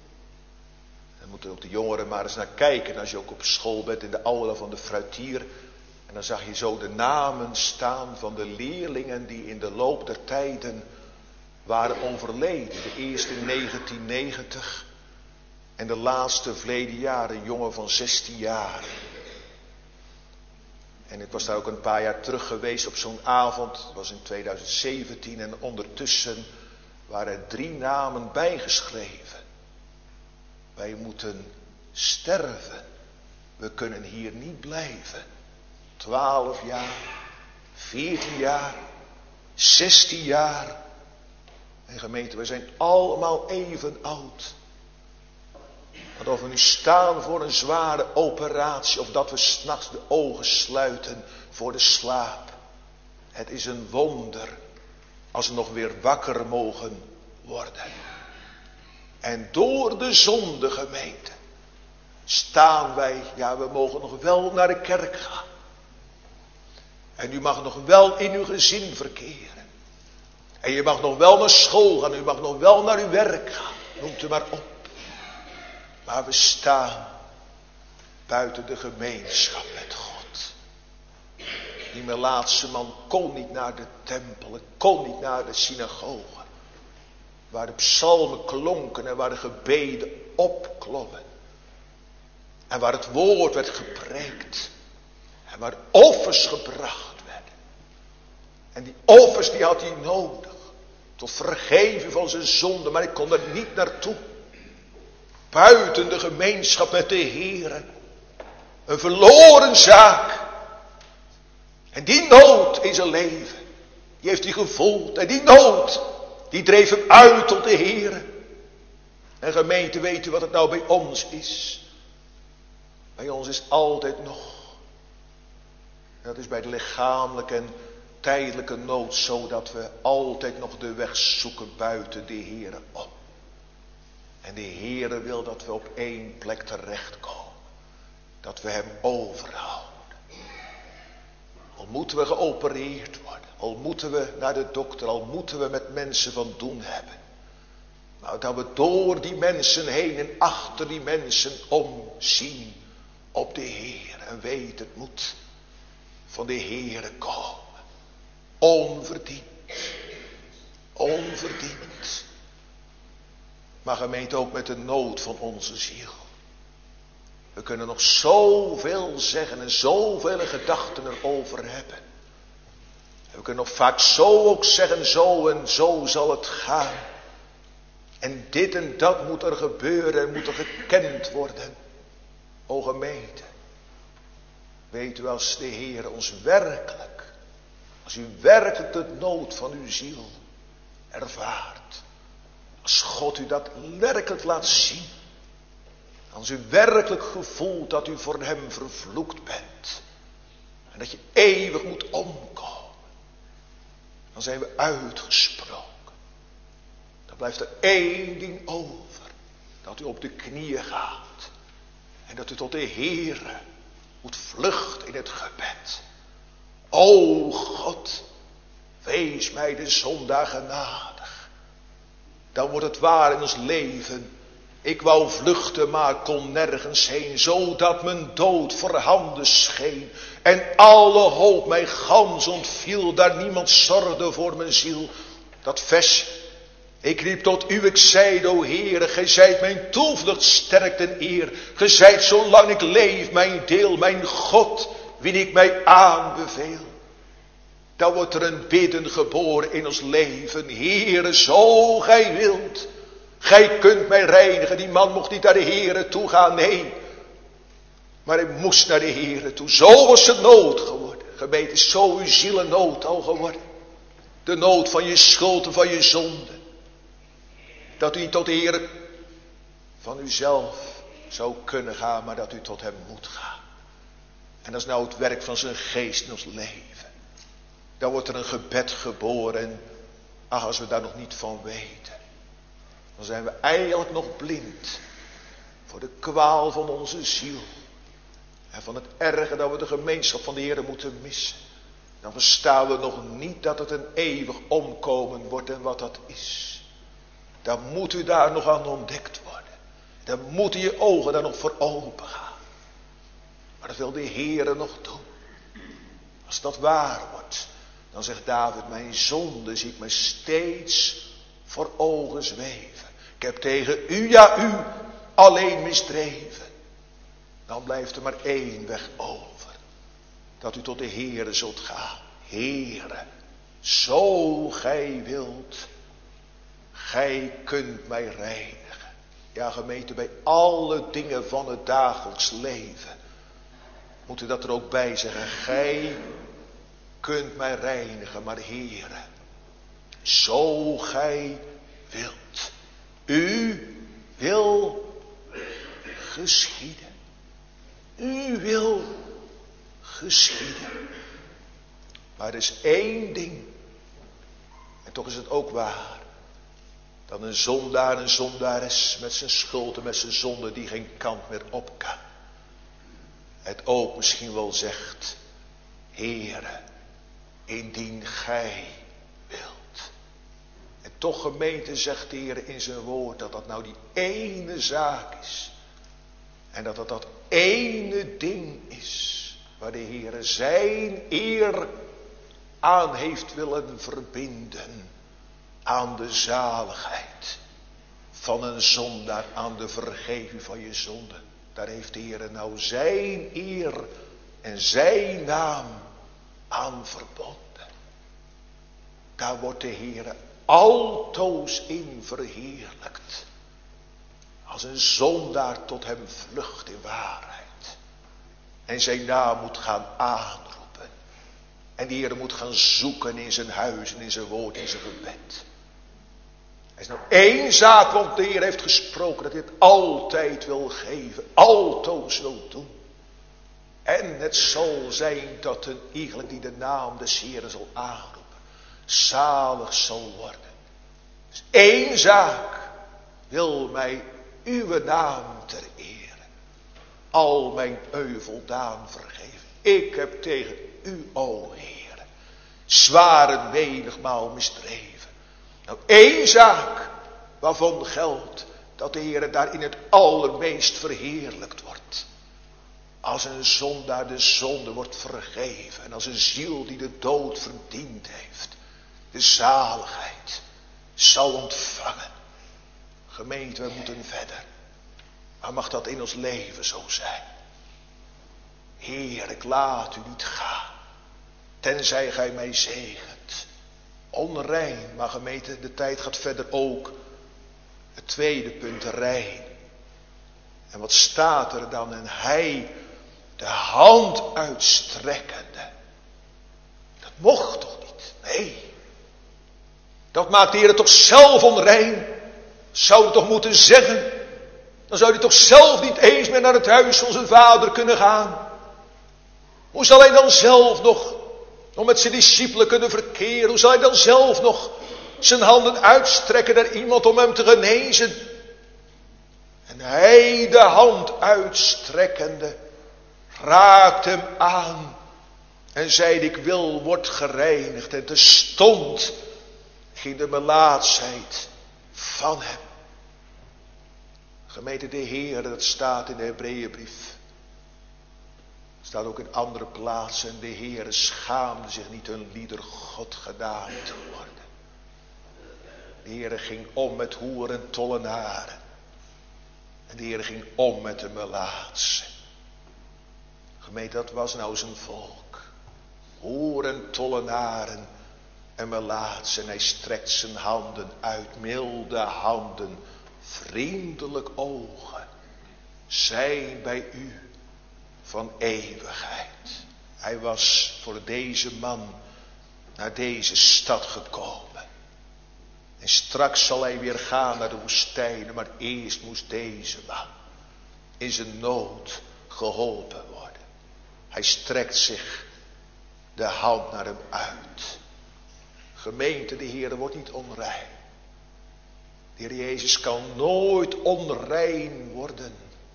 Dan moeten ook de jongeren maar eens naar kijken als je ook op school bent in de aula van de fruitier. En dan zag je zo de namen staan van de leerlingen die in de loop der tijden waren overleden. De eerste in negentien negentig en de laatste verleden jaar een jongen van zestien jaar. En ik was daar ook een paar jaar terug geweest op zo'n avond. Dat was in tweeduizend zeventien en ondertussen waren er drie namen bijgeschreven. Wij moeten sterven. We kunnen hier niet blijven. Twaalf jaar, veertien jaar, zestien jaar. En gemeente, we zijn allemaal even oud. Want of we nu staan voor een zware operatie, of dat we 's nachts de ogen sluiten voor de slaap. Het is een wonder als we nog weer wakker mogen worden. En door de zonde, gemeente, staan wij, ja, we mogen nog wel naar de kerk gaan. En u mag nog wel in uw gezin verkeren. En je mag nog wel naar school gaan, u mag nog wel naar uw werk gaan. Noemt u maar op. Maar we staan buiten de gemeenschap met God. Die Melaatse man kon niet naar de tempel, kon niet naar de synagoge. Waar de psalmen klonken en waar de gebeden opklommen. En waar het woord werd gepreekt. En waar offers gebracht werden. En die offers die had hij nodig. Tot vergeven van zijn zonde, maar ik kon er niet naartoe. Buiten de gemeenschap met de Heere. Een verloren zaak. En die nood in zijn leven, die heeft hij gevoeld. En die nood, die dreef hem uit tot de Heere. En gemeente, weet u wat het nou bij ons is? Bij ons is altijd nog. Dat is bij de lichamelijke en tijdelijke nood zo dat we altijd nog de weg zoeken buiten de Heere om. En de Heere wil dat we op één plek terechtkomen. Dat we hem overhouden. Al moeten we geopereerd worden. Al moeten we naar de dokter. Al moeten we met mensen van doen hebben. Nou, dat we door die mensen heen en achter die mensen omzien op de Heer. En weten, het moet van de Heere komen. Onverdiend. Onverdiend. Maar gemeente ook met de nood van onze ziel. We kunnen nog zoveel zeggen en zoveel gedachten erover hebben. En we kunnen nog vaak zo ook zeggen, zo en zo zal het gaan. En dit en dat moet er gebeuren en moet er gekend worden. O gemeente, weet u, als de Heer ons werkelijk, als u werkelijk de nood van uw ziel ervaart. Als God u dat werkelijk laat zien. Als u werkelijk gevoelt dat u voor hem vervloekt bent. En dat je eeuwig moet omkomen. Dan zijn we uitgesproken. Dan blijft er één ding over. Dat u op de knieën gaat. En dat u tot de Heere moet vluchten in het gebed. O God, wees mij de zondaar genadig. Dan wordt het waar in ons leven. Ik wou vluchten, maar kon nergens heen, zodat mijn dood voorhanden scheen. En alle hoop mij gans ontviel, daar niemand zorgde voor mijn ziel. Dat vers, ik riep tot u, ik zeide, o Heere, gij zijt mijn toevlucht, sterkte en eer. Gij zijt zolang ik leef, mijn deel, mijn God, wien ik mij aanbeveel. Dan wordt er een bidden geboren in ons leven. Heere, zo gij wilt. Gij kunt mij reinigen. Die man mocht niet naar de Heere toe gaan, nee. Maar hij moest naar de Heere toe. Zo was het nood geworden. Gemeente, is zo uw zielennood al geworden. De nood van je schuld en van je zonde. Dat u niet tot de Heere van uzelf zou kunnen gaan, maar dat u tot hem moet gaan. En dat is nou het werk van zijn geest in ons leven. Dan wordt er een gebed geboren. En ach, als we daar nog niet van weten. Dan zijn we eigenlijk nog blind. Voor de kwaal van onze ziel. En van het erge dat we de gemeenschap van de Heer moeten missen. Dan verstaan we nog niet dat het een eeuwig omkomen wordt en wat dat is. Dan moet u daar nog aan ontdekt worden. Dan moeten je ogen daar nog voor open gaan. Maar dat wil de Heer nog doen. Als dat waar wordt. Dan zegt David, mijn zonde zie ik me steeds voor ogen zweven. Ik heb tegen u, ja u, alleen misdreven. Dan blijft er maar één weg over. Dat u tot de Heere zult gaan. Heere, zo gij wilt, gij kunt mij reinigen. Ja, gemeente, bij alle dingen van het dagelijks leven. Moet u dat er ook bij zeggen. Gij kunt mij reinigen, maar Heere, zo gij wilt. U wil geschieden. U wil geschieden. Maar er is één ding. En toch is het ook waar. Dan een zondaar, een zondares met zijn schuld en met zijn zonde die geen kant meer op kan. Het ook misschien wel zegt, Heere, indien gij wilt. En toch gemeente zegt de Heer in zijn woord dat dat nou die ene zaak is. En dat dat dat ene ding is waar de Heer zijn eer aan heeft willen verbinden. Aan de zaligheid van een zondaar, aan de vergeving van je zonde. Daar heeft de Heer nou zijn eer en zijn naam aan verbonden. Daar wordt de Heer altoos in verheerlijkt. Als een zondaar tot hem vlucht in waarheid. En zijn naam moet gaan aanroepen. En de Heer moet gaan zoeken in zijn huis en in zijn woord, in zijn gebed. Er is nou één zaak, want de Heer heeft gesproken dat hij het altijd wil geven. Altoos wil doen. En het zal zijn dat een iegelijk die de naam des Heeren zal aanroepen, zalig zal worden. Dus één zaak wil mij uw naam ter ere. Al mijn euveldaan vergeven. Ik heb tegen u, o Heer, zware menigmaal misdreven. Nou, één zaak waarvan geldt dat de Heer daar in het allermeest verheerlijkt wordt. Als een zondaar de zonde wordt vergeven. En als een ziel die de dood verdiend heeft. De zaligheid zal ontvangen. Gemeente, we moeten verder. Maar mag dat in ons leven zo zijn? Heer, ik laat u niet gaan. Tenzij gij mij zegent. Onrein, maar gemeente, de tijd gaat verder ook. Het tweede punt, rein. En wat staat er dan? En hij, de hand uitstrekkende. Dat mocht toch niet? Nee. Dat maakt de Heer toch zelf onrein. Zou hij toch moeten zeggen. Dan zou hij toch zelf niet eens meer naar het huis van zijn vader kunnen gaan. Hoe zal hij dan zelf nog, nog met zijn discipelen kunnen verkeren? Hoe zal hij dan zelf nog zijn handen uitstrekken naar iemand om hem te genezen? En hij, de hand uitstrekkende, raakt hem aan en zei: ik wil, word gereinigd. En terstond ging de melaatsheid van hem. Gemeente, de Heer, dat staat in de Hebreeënbrief. Staat ook in andere plaatsen. De Heer schaamde zich niet een lieder God gedaan te worden. De Heer ging om met hoeren en tollenaren. En de Heer ging om met de melaatsen. Gemeente, dat was nou zijn volk. Hoeren, tollenaren en melaatsen. En hij strekt zijn handen uit, milde handen, vriendelijk ogen. Zijn bij u van eeuwigheid. Hij was voor deze man naar deze stad gekomen. En straks zal hij weer gaan naar de woestijnen. Maar eerst moest deze man in zijn nood geholpen worden. Hij strekt zich de hand naar hem uit. Gemeente, de Heer wordt niet onrein. De Heer Jezus kan nooit onrein worden.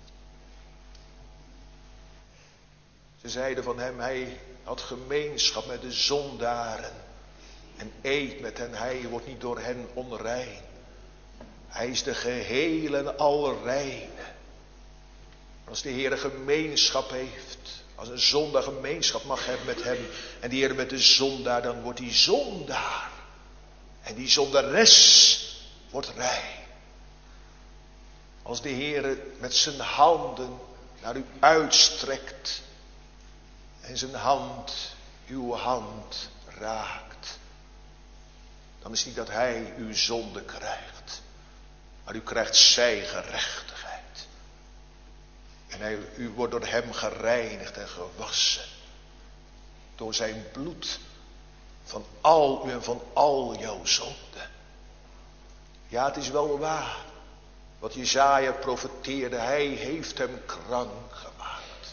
Ze zeiden van hem, hij had gemeenschap met de zondaren. En eet met hen, hij wordt niet door hen onrein. Hij is de gehele en allerreine. Als de Heer gemeenschap heeft, als een zondaar gemeenschap mag hebben met hem, en de Heer met de zondaar, dan wordt die zondaar en die zondares wordt rein. Als de Heer met zijn handen naar u uitstrekt en zijn hand uw hand raakt, dan is het niet dat hij uw zonde krijgt, maar u krijgt zijn gerechtigheid. En hij, u wordt door hem gereinigd en gewassen. Door zijn bloed van al u en van al jouw zonde. Ja, het is wel waar. Wat Jesaja profeteerde, hij heeft hem krank gemaakt.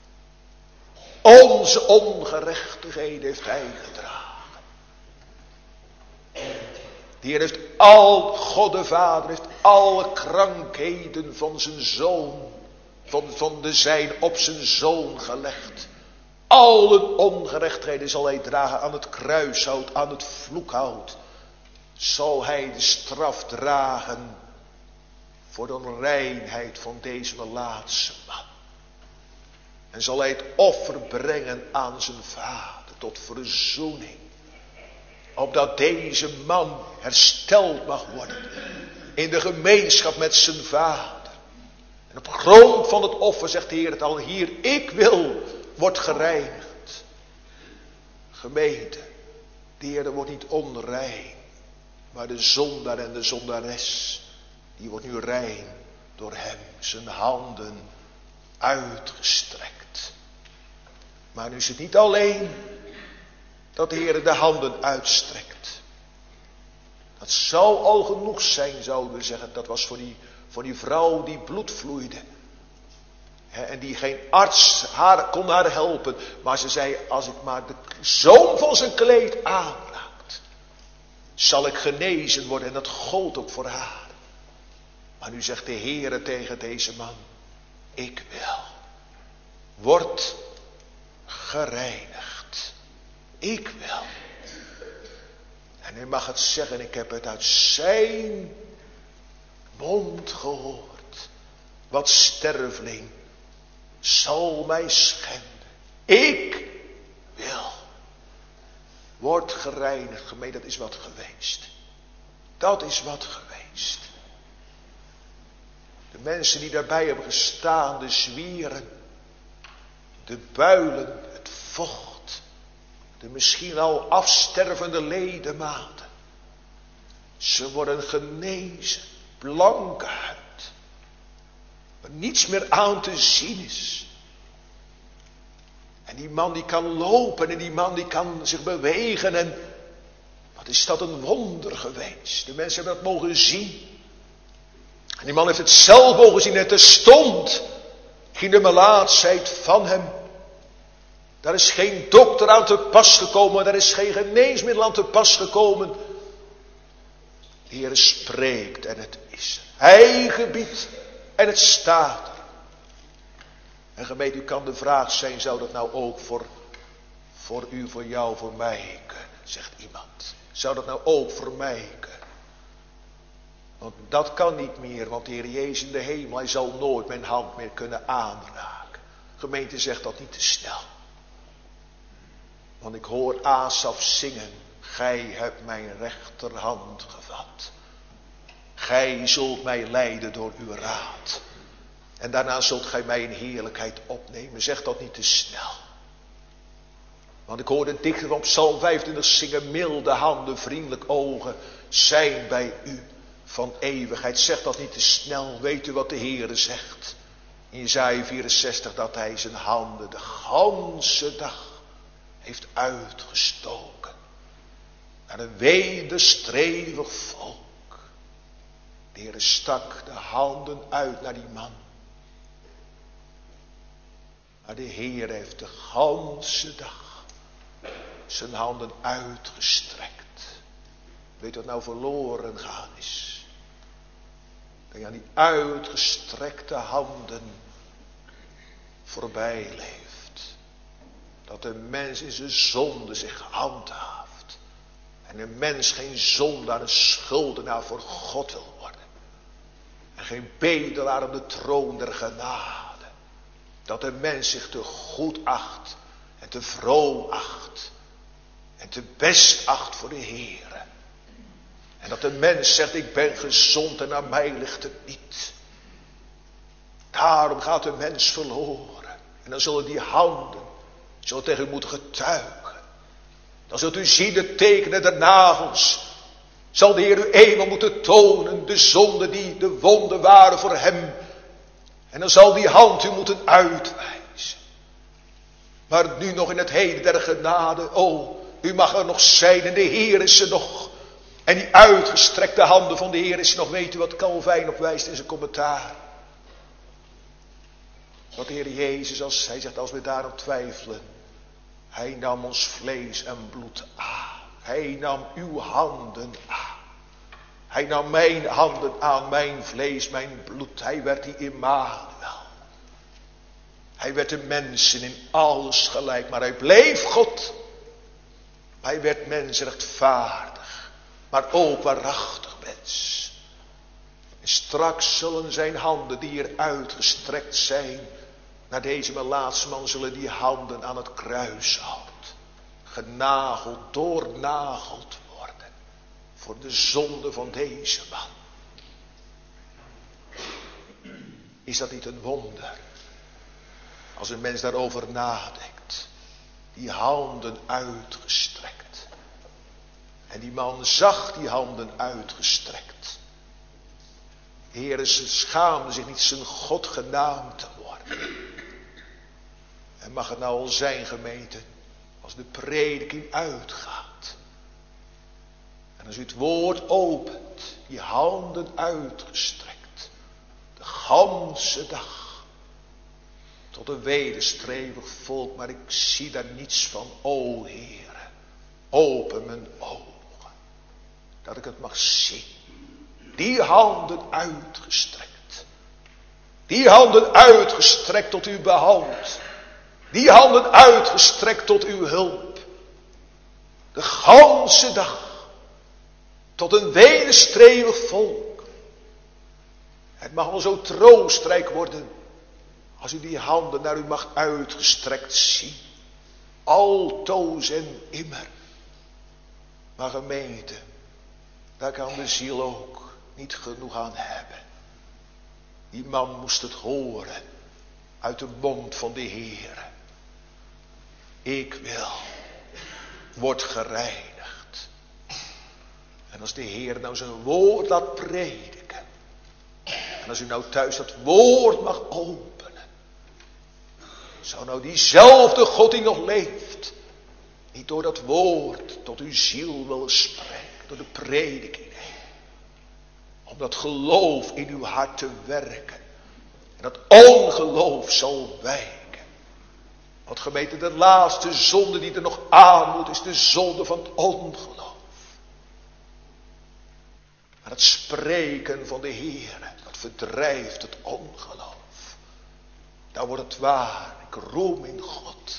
Onze ongerechtigheden heeft hij gedragen. De Heer heeft al, God de Vader heeft alle krankheden van zijn zoon, van, van de zijn op zijn zoon gelegd. Alle ongerechtigheden zal hij dragen aan het kruishout, aan het vloekhout. Zal hij de straf dragen voor de onreinheid van deze laatste man. En zal hij het offer brengen aan zijn vader tot verzoening. Opdat deze man hersteld mag worden in de gemeenschap met zijn vader. En op grond van het offer zegt de Heer het al hier, ik wil, wordt gereinigd. Gemeente, de Heer wordt niet onrein, maar de zondaar en de zondares, die wordt nu rein door hem, zijn handen uitgestrekt. Maar nu is het niet alleen dat de Heer de handen uitstrekt. Dat zou al genoeg zijn, zouden we zeggen. Dat was voor die, voor die vrouw die bloed vloeide. He, en die geen arts haar, kon haar helpen. Maar ze zei, als ik maar de zoom van zijn kleed aanraakt, zal ik genezen worden. En dat gold ook voor haar. Maar nu zegt de Heer tegen deze man, ik wil. Word gereinigd. Ik wil. En u mag het zeggen, ik heb het uit zijn mond gehoord. Wat sterveling zal mij schenden. Ik wil. Word gereinigd. Gemeente, dat is wat geweest. Dat is wat geweest. De mensen die daarbij hebben gestaan, de zwieren, de builen, het vocht, de misschien al afstervende ledematen. Ze worden genezen, blanke huid, waar niets meer aan te zien is. En die man die kan lopen en die man die kan zich bewegen en wat is dat een wonder geweest. De mensen hebben dat mogen zien. En die man heeft het zelf mogen zien en terstond ging de melaatsheid van hem. Daar is geen dokter aan te pas gekomen, daar is geen geneesmiddel aan te pas gekomen. De Heer spreekt en het is er. Hij gebiedt en het staat er. En gemeente, u kan de vraag zijn, zou dat nou ook voor, voor u, voor jou, voor mij kunnen, zegt iemand. Zou dat nou ook voor mij kunnen? Want dat kan niet meer, want de Heer Jezus in de hemel, hij zal nooit mijn hand meer kunnen aanraken. Gemeente, zegt dat niet te snel. Want ik hoor Asaf zingen, gij hebt mijn rechterhand gevat. Gij zult mij leiden door uw raad. En daarna zult gij mij in heerlijkheid opnemen. Zeg dat niet te snel. Want ik hoor de dichter van Psalm vijfentwintig zingen, milde handen, vriendelijk ogen zijn bij u van eeuwigheid. Zeg dat niet te snel. Weet u wat de Heere zegt? In Jesaja vierenzestig, dat hij zijn handen de ganse dag heeft uitgestoken naar een wederstrevig volk. De Heere stak de handen uit naar die man. Maar de Heer heeft de ganse dag zijn handen uitgestrekt. Weet wat nou verloren gaan is? Dat je aan die uitgestrekte handen voorbij leeft. Dat de mens in zijn zonde zich handhaaft. En de mens geen zondaar, een schuldenaar voor God wil worden. En geen bedelaar op de troon der genade. Dat de mens zich te goed acht en te vroom acht en te best acht voor de Heere. En dat de mens zegt, ik ben gezond en aan mij ligt het niet. Daarom gaat de mens verloren. En dan zullen die handen, zullen tegen u moeten getuigen. Dan zult u zien de tekenen der nagels. Zal de Heer u eenmaal moeten tonen, de zonden die de wonden waren voor hem. En dan zal die hand u moeten uitwijzen. Maar nu nog in het heden der genade, o, u mag er nog zijn en de Heer is er nog. En die uitgestrekte handen van de Heer is er nog. Weet u wat Calvijn op wijst in zijn commentaar? Dat de Heer Jezus, als hij zegt, als we daarop twijfelen. Hij nam ons vlees en bloed aan. Hij nam uw handen aan. Hij nam mijn handen aan, mijn vlees, mijn bloed. Hij werd die Immanuel. Hij werd de mensen in alles gelijk, maar hij bleef God. Hij werd mens rechtvaardig, maar ook waarachtig mens. En straks zullen zijn handen die hier uitgestrekt zijn naar deze melaatse man, zullen die handen aan het kruishout genageld, doornageld worden voor de zonde van deze man. Is dat niet een wonder? Als een mens daarover nadenkt. Die handen uitgestrekt. En die man zag die handen uitgestrekt. De Heere schaamde zich niet zijn God genaamd te worden. En mag het nou al zijn, gemeente, als de prediking uitgaat. En als u het woord opent, die handen uitgestrekt. De ganse dag. Tot een wederstrevig volk, maar ik zie daar niets van. O Heere, open mijn ogen, dat ik het mag zien. Die handen uitgestrekt. Die handen uitgestrekt tot uw behand. Die handen uitgestrekt tot uw hulp. De ganse dag. Tot een wederstrevig volk. Het mag wel zo troostrijk worden. Als u die handen naar u mag uitgestrekt zien. Altoos en immer. Maar gemeente, daar kan de ziel ook niet genoeg aan hebben. Die man moest het horen uit de mond van de Heere. Ik wil, word gereinigd. En als de Heer nou zijn woord laat prediken. En als u nou thuis dat woord mag openen. Zou nou diezelfde God die nog leeft. Niet door dat woord tot uw ziel willen spreken. Door de prediking heen. Om dat geloof in uw hart te werken. En dat ongeloof zal wijken. Want gemeente, de laatste zonde die er nog aan moet, is de zonde van het ongeloof. Maar het spreken van de Heere, dat verdrijft het ongeloof. Daar wordt het waar. Ik roem in God.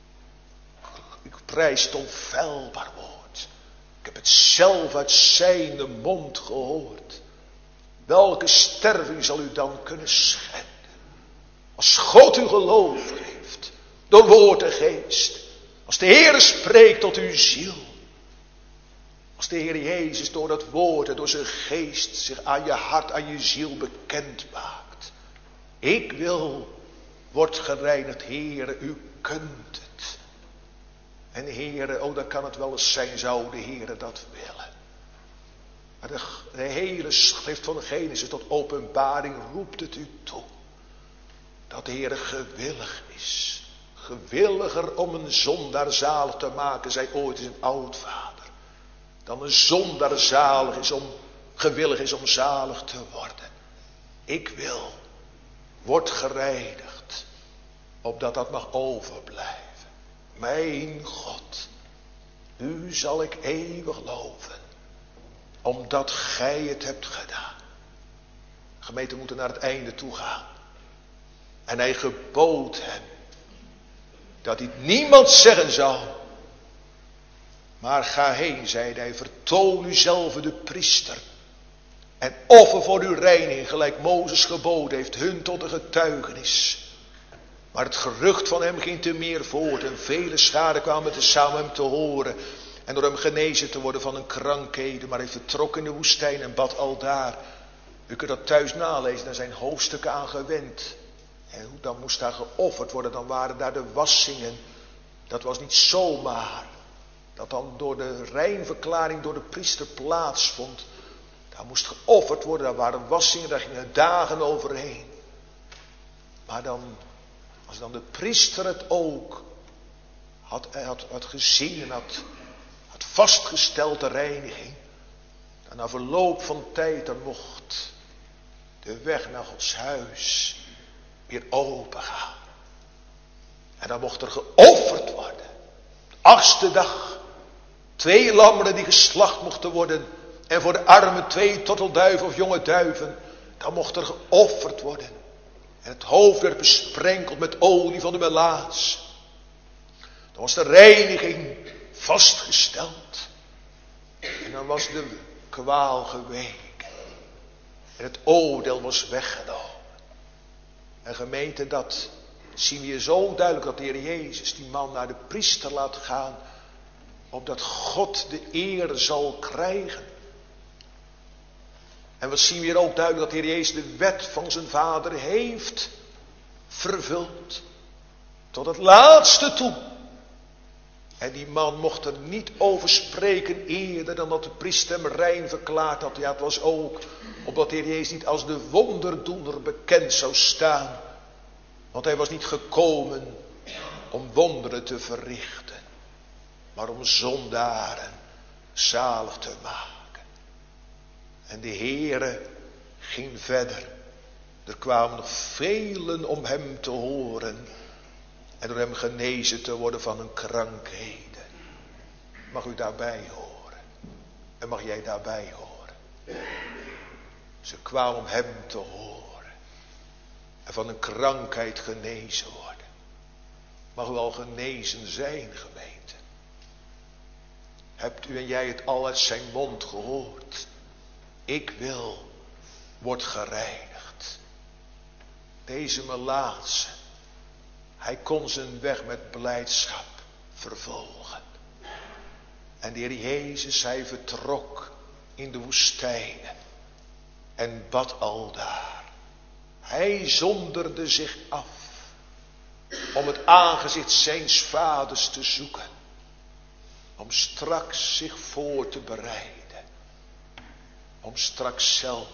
Ik prijs het onfeilbaar woord. Ik heb het zelf uit zijne mond gehoord. Welke sterving zal u dan kunnen schenden? Als God u geloof geeft. Door woord en geest. Als de Heer spreekt tot uw ziel. Als de Heer Jezus door dat woord en door zijn geest zich aan je hart, aan je ziel bekend maakt. Ik wil, wordt gereinigd, Heere, u kunt het. En Heere, oh dan kan het wel eens zijn, zou de Heere dat willen. Maar de, de hele schrift van Genesis tot openbaring roept het u toe. Dat de Heere gewillig is. Gewilliger om een zondaar zalig te maken, zei ooit eens een oudvader. Dan een zondaar zalig is om, gewillig is om zalig te worden. Ik wil, word gereinigd, opdat dat mag overblijven. Mijn God, u zal ik eeuwig loven, omdat gij het hebt gedaan. De gemeente moet naar het einde toe gaan. En hij gebood hem, dat hij niemand zeggen zou. Maar ga heen, zeide hij, vertoon uzelf de priester. En offer voor uw reiniging, gelijk Mozes geboden heeft, hun tot een getuigenis. Maar het gerucht van hem ging te meer voort. En vele scharen kwamen tezamen hem te horen. En door hem genezen te worden van een krankheden. Maar hij vertrok in de woestijn en bad aldaar. U kunt dat thuis nalezen, daar zijn hoofdstukken aan gewend. En dan moest daar geofferd worden, dan waren daar de wassingen. Dat was niet zomaar. Dat dan door de reinverklaring door de priester plaatsvond. Daar moest geofferd worden, daar waren wassingen, daar gingen dagen overheen. Maar dan, als dan de priester het ook had, had, had gezien en had, had vastgesteld de reiniging. Dan na verloop van tijd, dan mocht de weg naar Gods huis weer open gaan. En dan mocht er geofferd worden. De achtste dag. Twee lammeren die geslacht mochten worden. En voor de armen twee tortelduiven of jonge duiven. Dan mocht er geofferd worden. En het hoofd werd besprenkeld met olie van de melaas. Dan was de reiniging vastgesteld. En dan was de kwaal geweken. En het oordeel was weggenomen. En gemeente, dat zien we hier zo duidelijk, dat de Heer Jezus die man naar de priester laat gaan. Opdat God de eer zal krijgen. En wat zien we hier ook duidelijk, dat de Heer Jezus de wet van zijn vader heeft vervuld. Tot het laatste toe. En die man mocht er niet over spreken eerder dan dat de priester hem rein verklaard had. Ja, het was ook omdat de Heer Jezus niet als de wonderdoener bekend zou staan. Want hij was niet gekomen om wonderen te verrichten. Maar om zondaren zalig te maken. En de Heere ging verder. Er kwamen nog velen om hem te horen. En door hem genezen te worden van hun krankheden. Mag u daarbij horen. En mag jij daarbij horen. Ze kwamen om hem te horen. En van een krankheid genezen worden. Mag u al genezen zijn, gemeente. Hebt u en jij het al uit zijn mond gehoord? Ik wil, wordt gereinigd. Deze melaatse, hij kon zijn weg met blijdschap vervolgen. En de Heer Jezus, hij vertrok in de woestijnen en bad aldaar. Hij zonderde zich af om het aangezicht zijns vaders te zoeken. Om straks zich voor te bereiden. Om straks zelf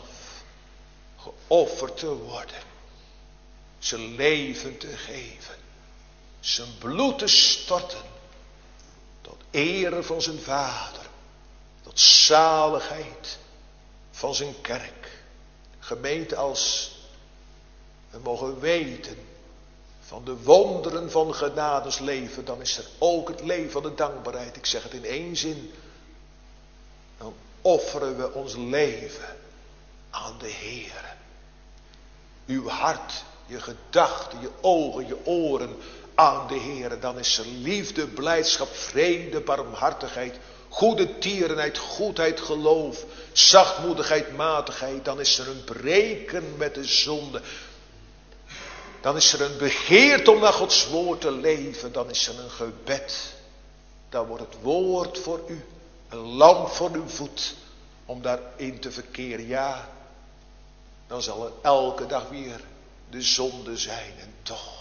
geofferd te worden. Zijn leven te geven. Zijn bloed te storten. Tot ere van zijn vader. Tot zaligheid van zijn kerk. Gemeente, als we mogen weten van de wonderen van genades leven, dan is er ook het leven van de dankbaarheid. Ik zeg het in één zin. Dan offeren we ons leven aan de Heer. Uw hart, je gedachten, je ogen, je oren aan de Heer. Dan is er liefde, blijdschap, vrede, barmhartigheid, goede tierenheid, goedheid, geloof, zachtmoedigheid, matigheid. Dan is er een breken met de zonde. Dan is er een begeerte om naar Gods woord te leven. Dan is er een gebed. Dan wordt het woord voor u een lamp voor uw voet. Om daarin te verkeren. Ja, dan zal er elke dag weer de zonde zijn. En toch,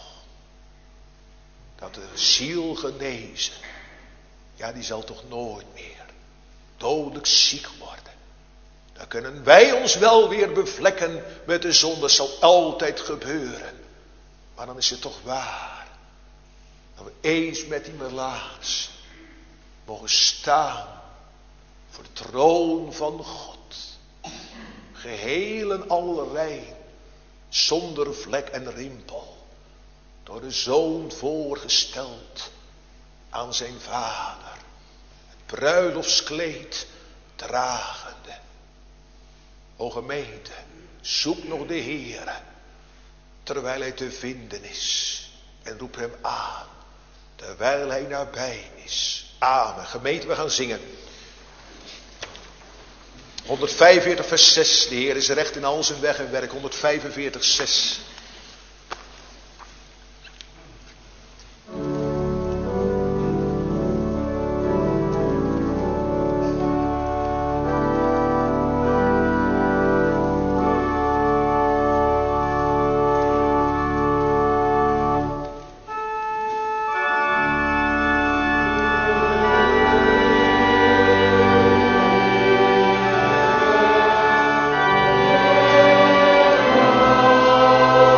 dat de ziel genezen. Ja, die zal toch nooit meer dodelijk ziek worden. Dan kunnen wij ons wel weer bevlekken met de zonde. Dat zal altijd gebeuren. Maar dan is het toch waar. Dat we eens met die melaas mogen staan. Voor de troon van God. Geheel en al rein. Zonder vlek en rimpel. Door de Zoon voorgesteld. Aan zijn Vader. Het bruiloftskleed dragende. O gemeente, zoek nog de Heere. Terwijl hij te vinden is. En roep hem aan. Terwijl hij nabij is. Amen. Gemeente, we gaan zingen. honderdvijfenveertig vers zes. De Heer is recht in al zijn weg en werk. honderdvijfenveertig zes. Oh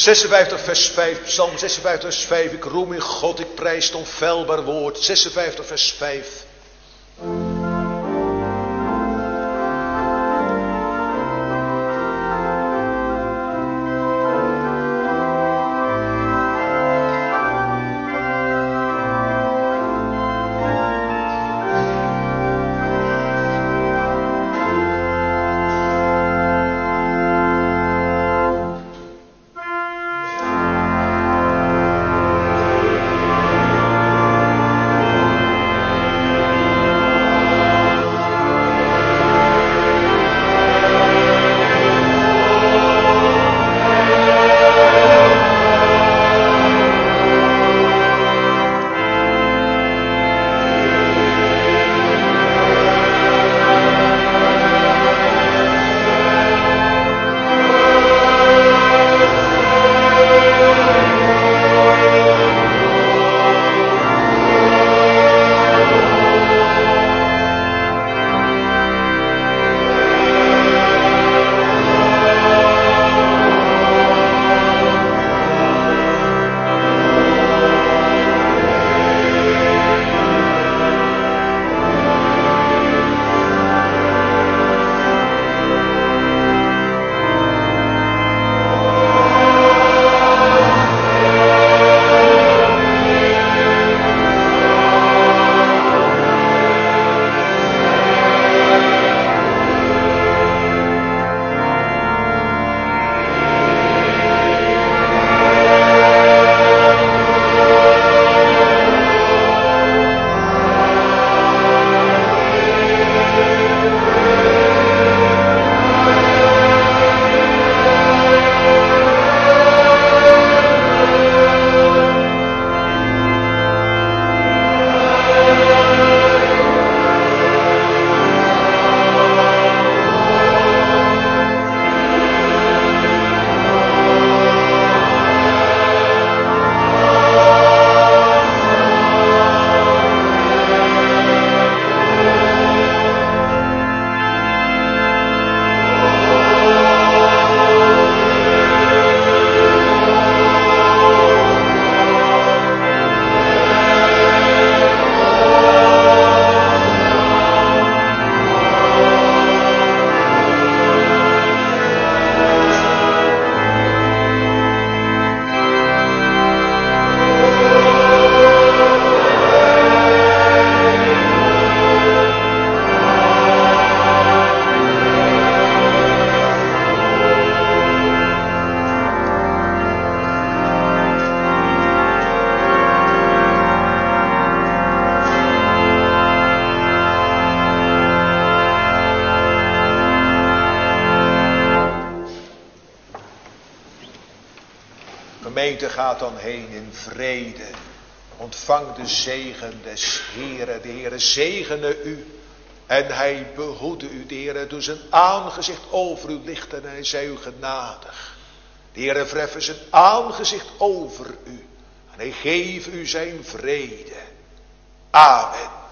zesenvijftig vers vijf, Psalm zesenvijftig vers vijf. Ik roem in God, ik prijs het onfeilbaar woord. zesenvijftig vers vijf. Gemeente, gaat dan heen in vrede. Ontvang de zegen des Heeren. De Heere zegene u. En hij behoede u. De Heere doet zijn aangezicht over u lichten. En hij zij u genadig. De Heere verheffen zijn aangezicht over u. En hij geeft u zijn vrede. Amen.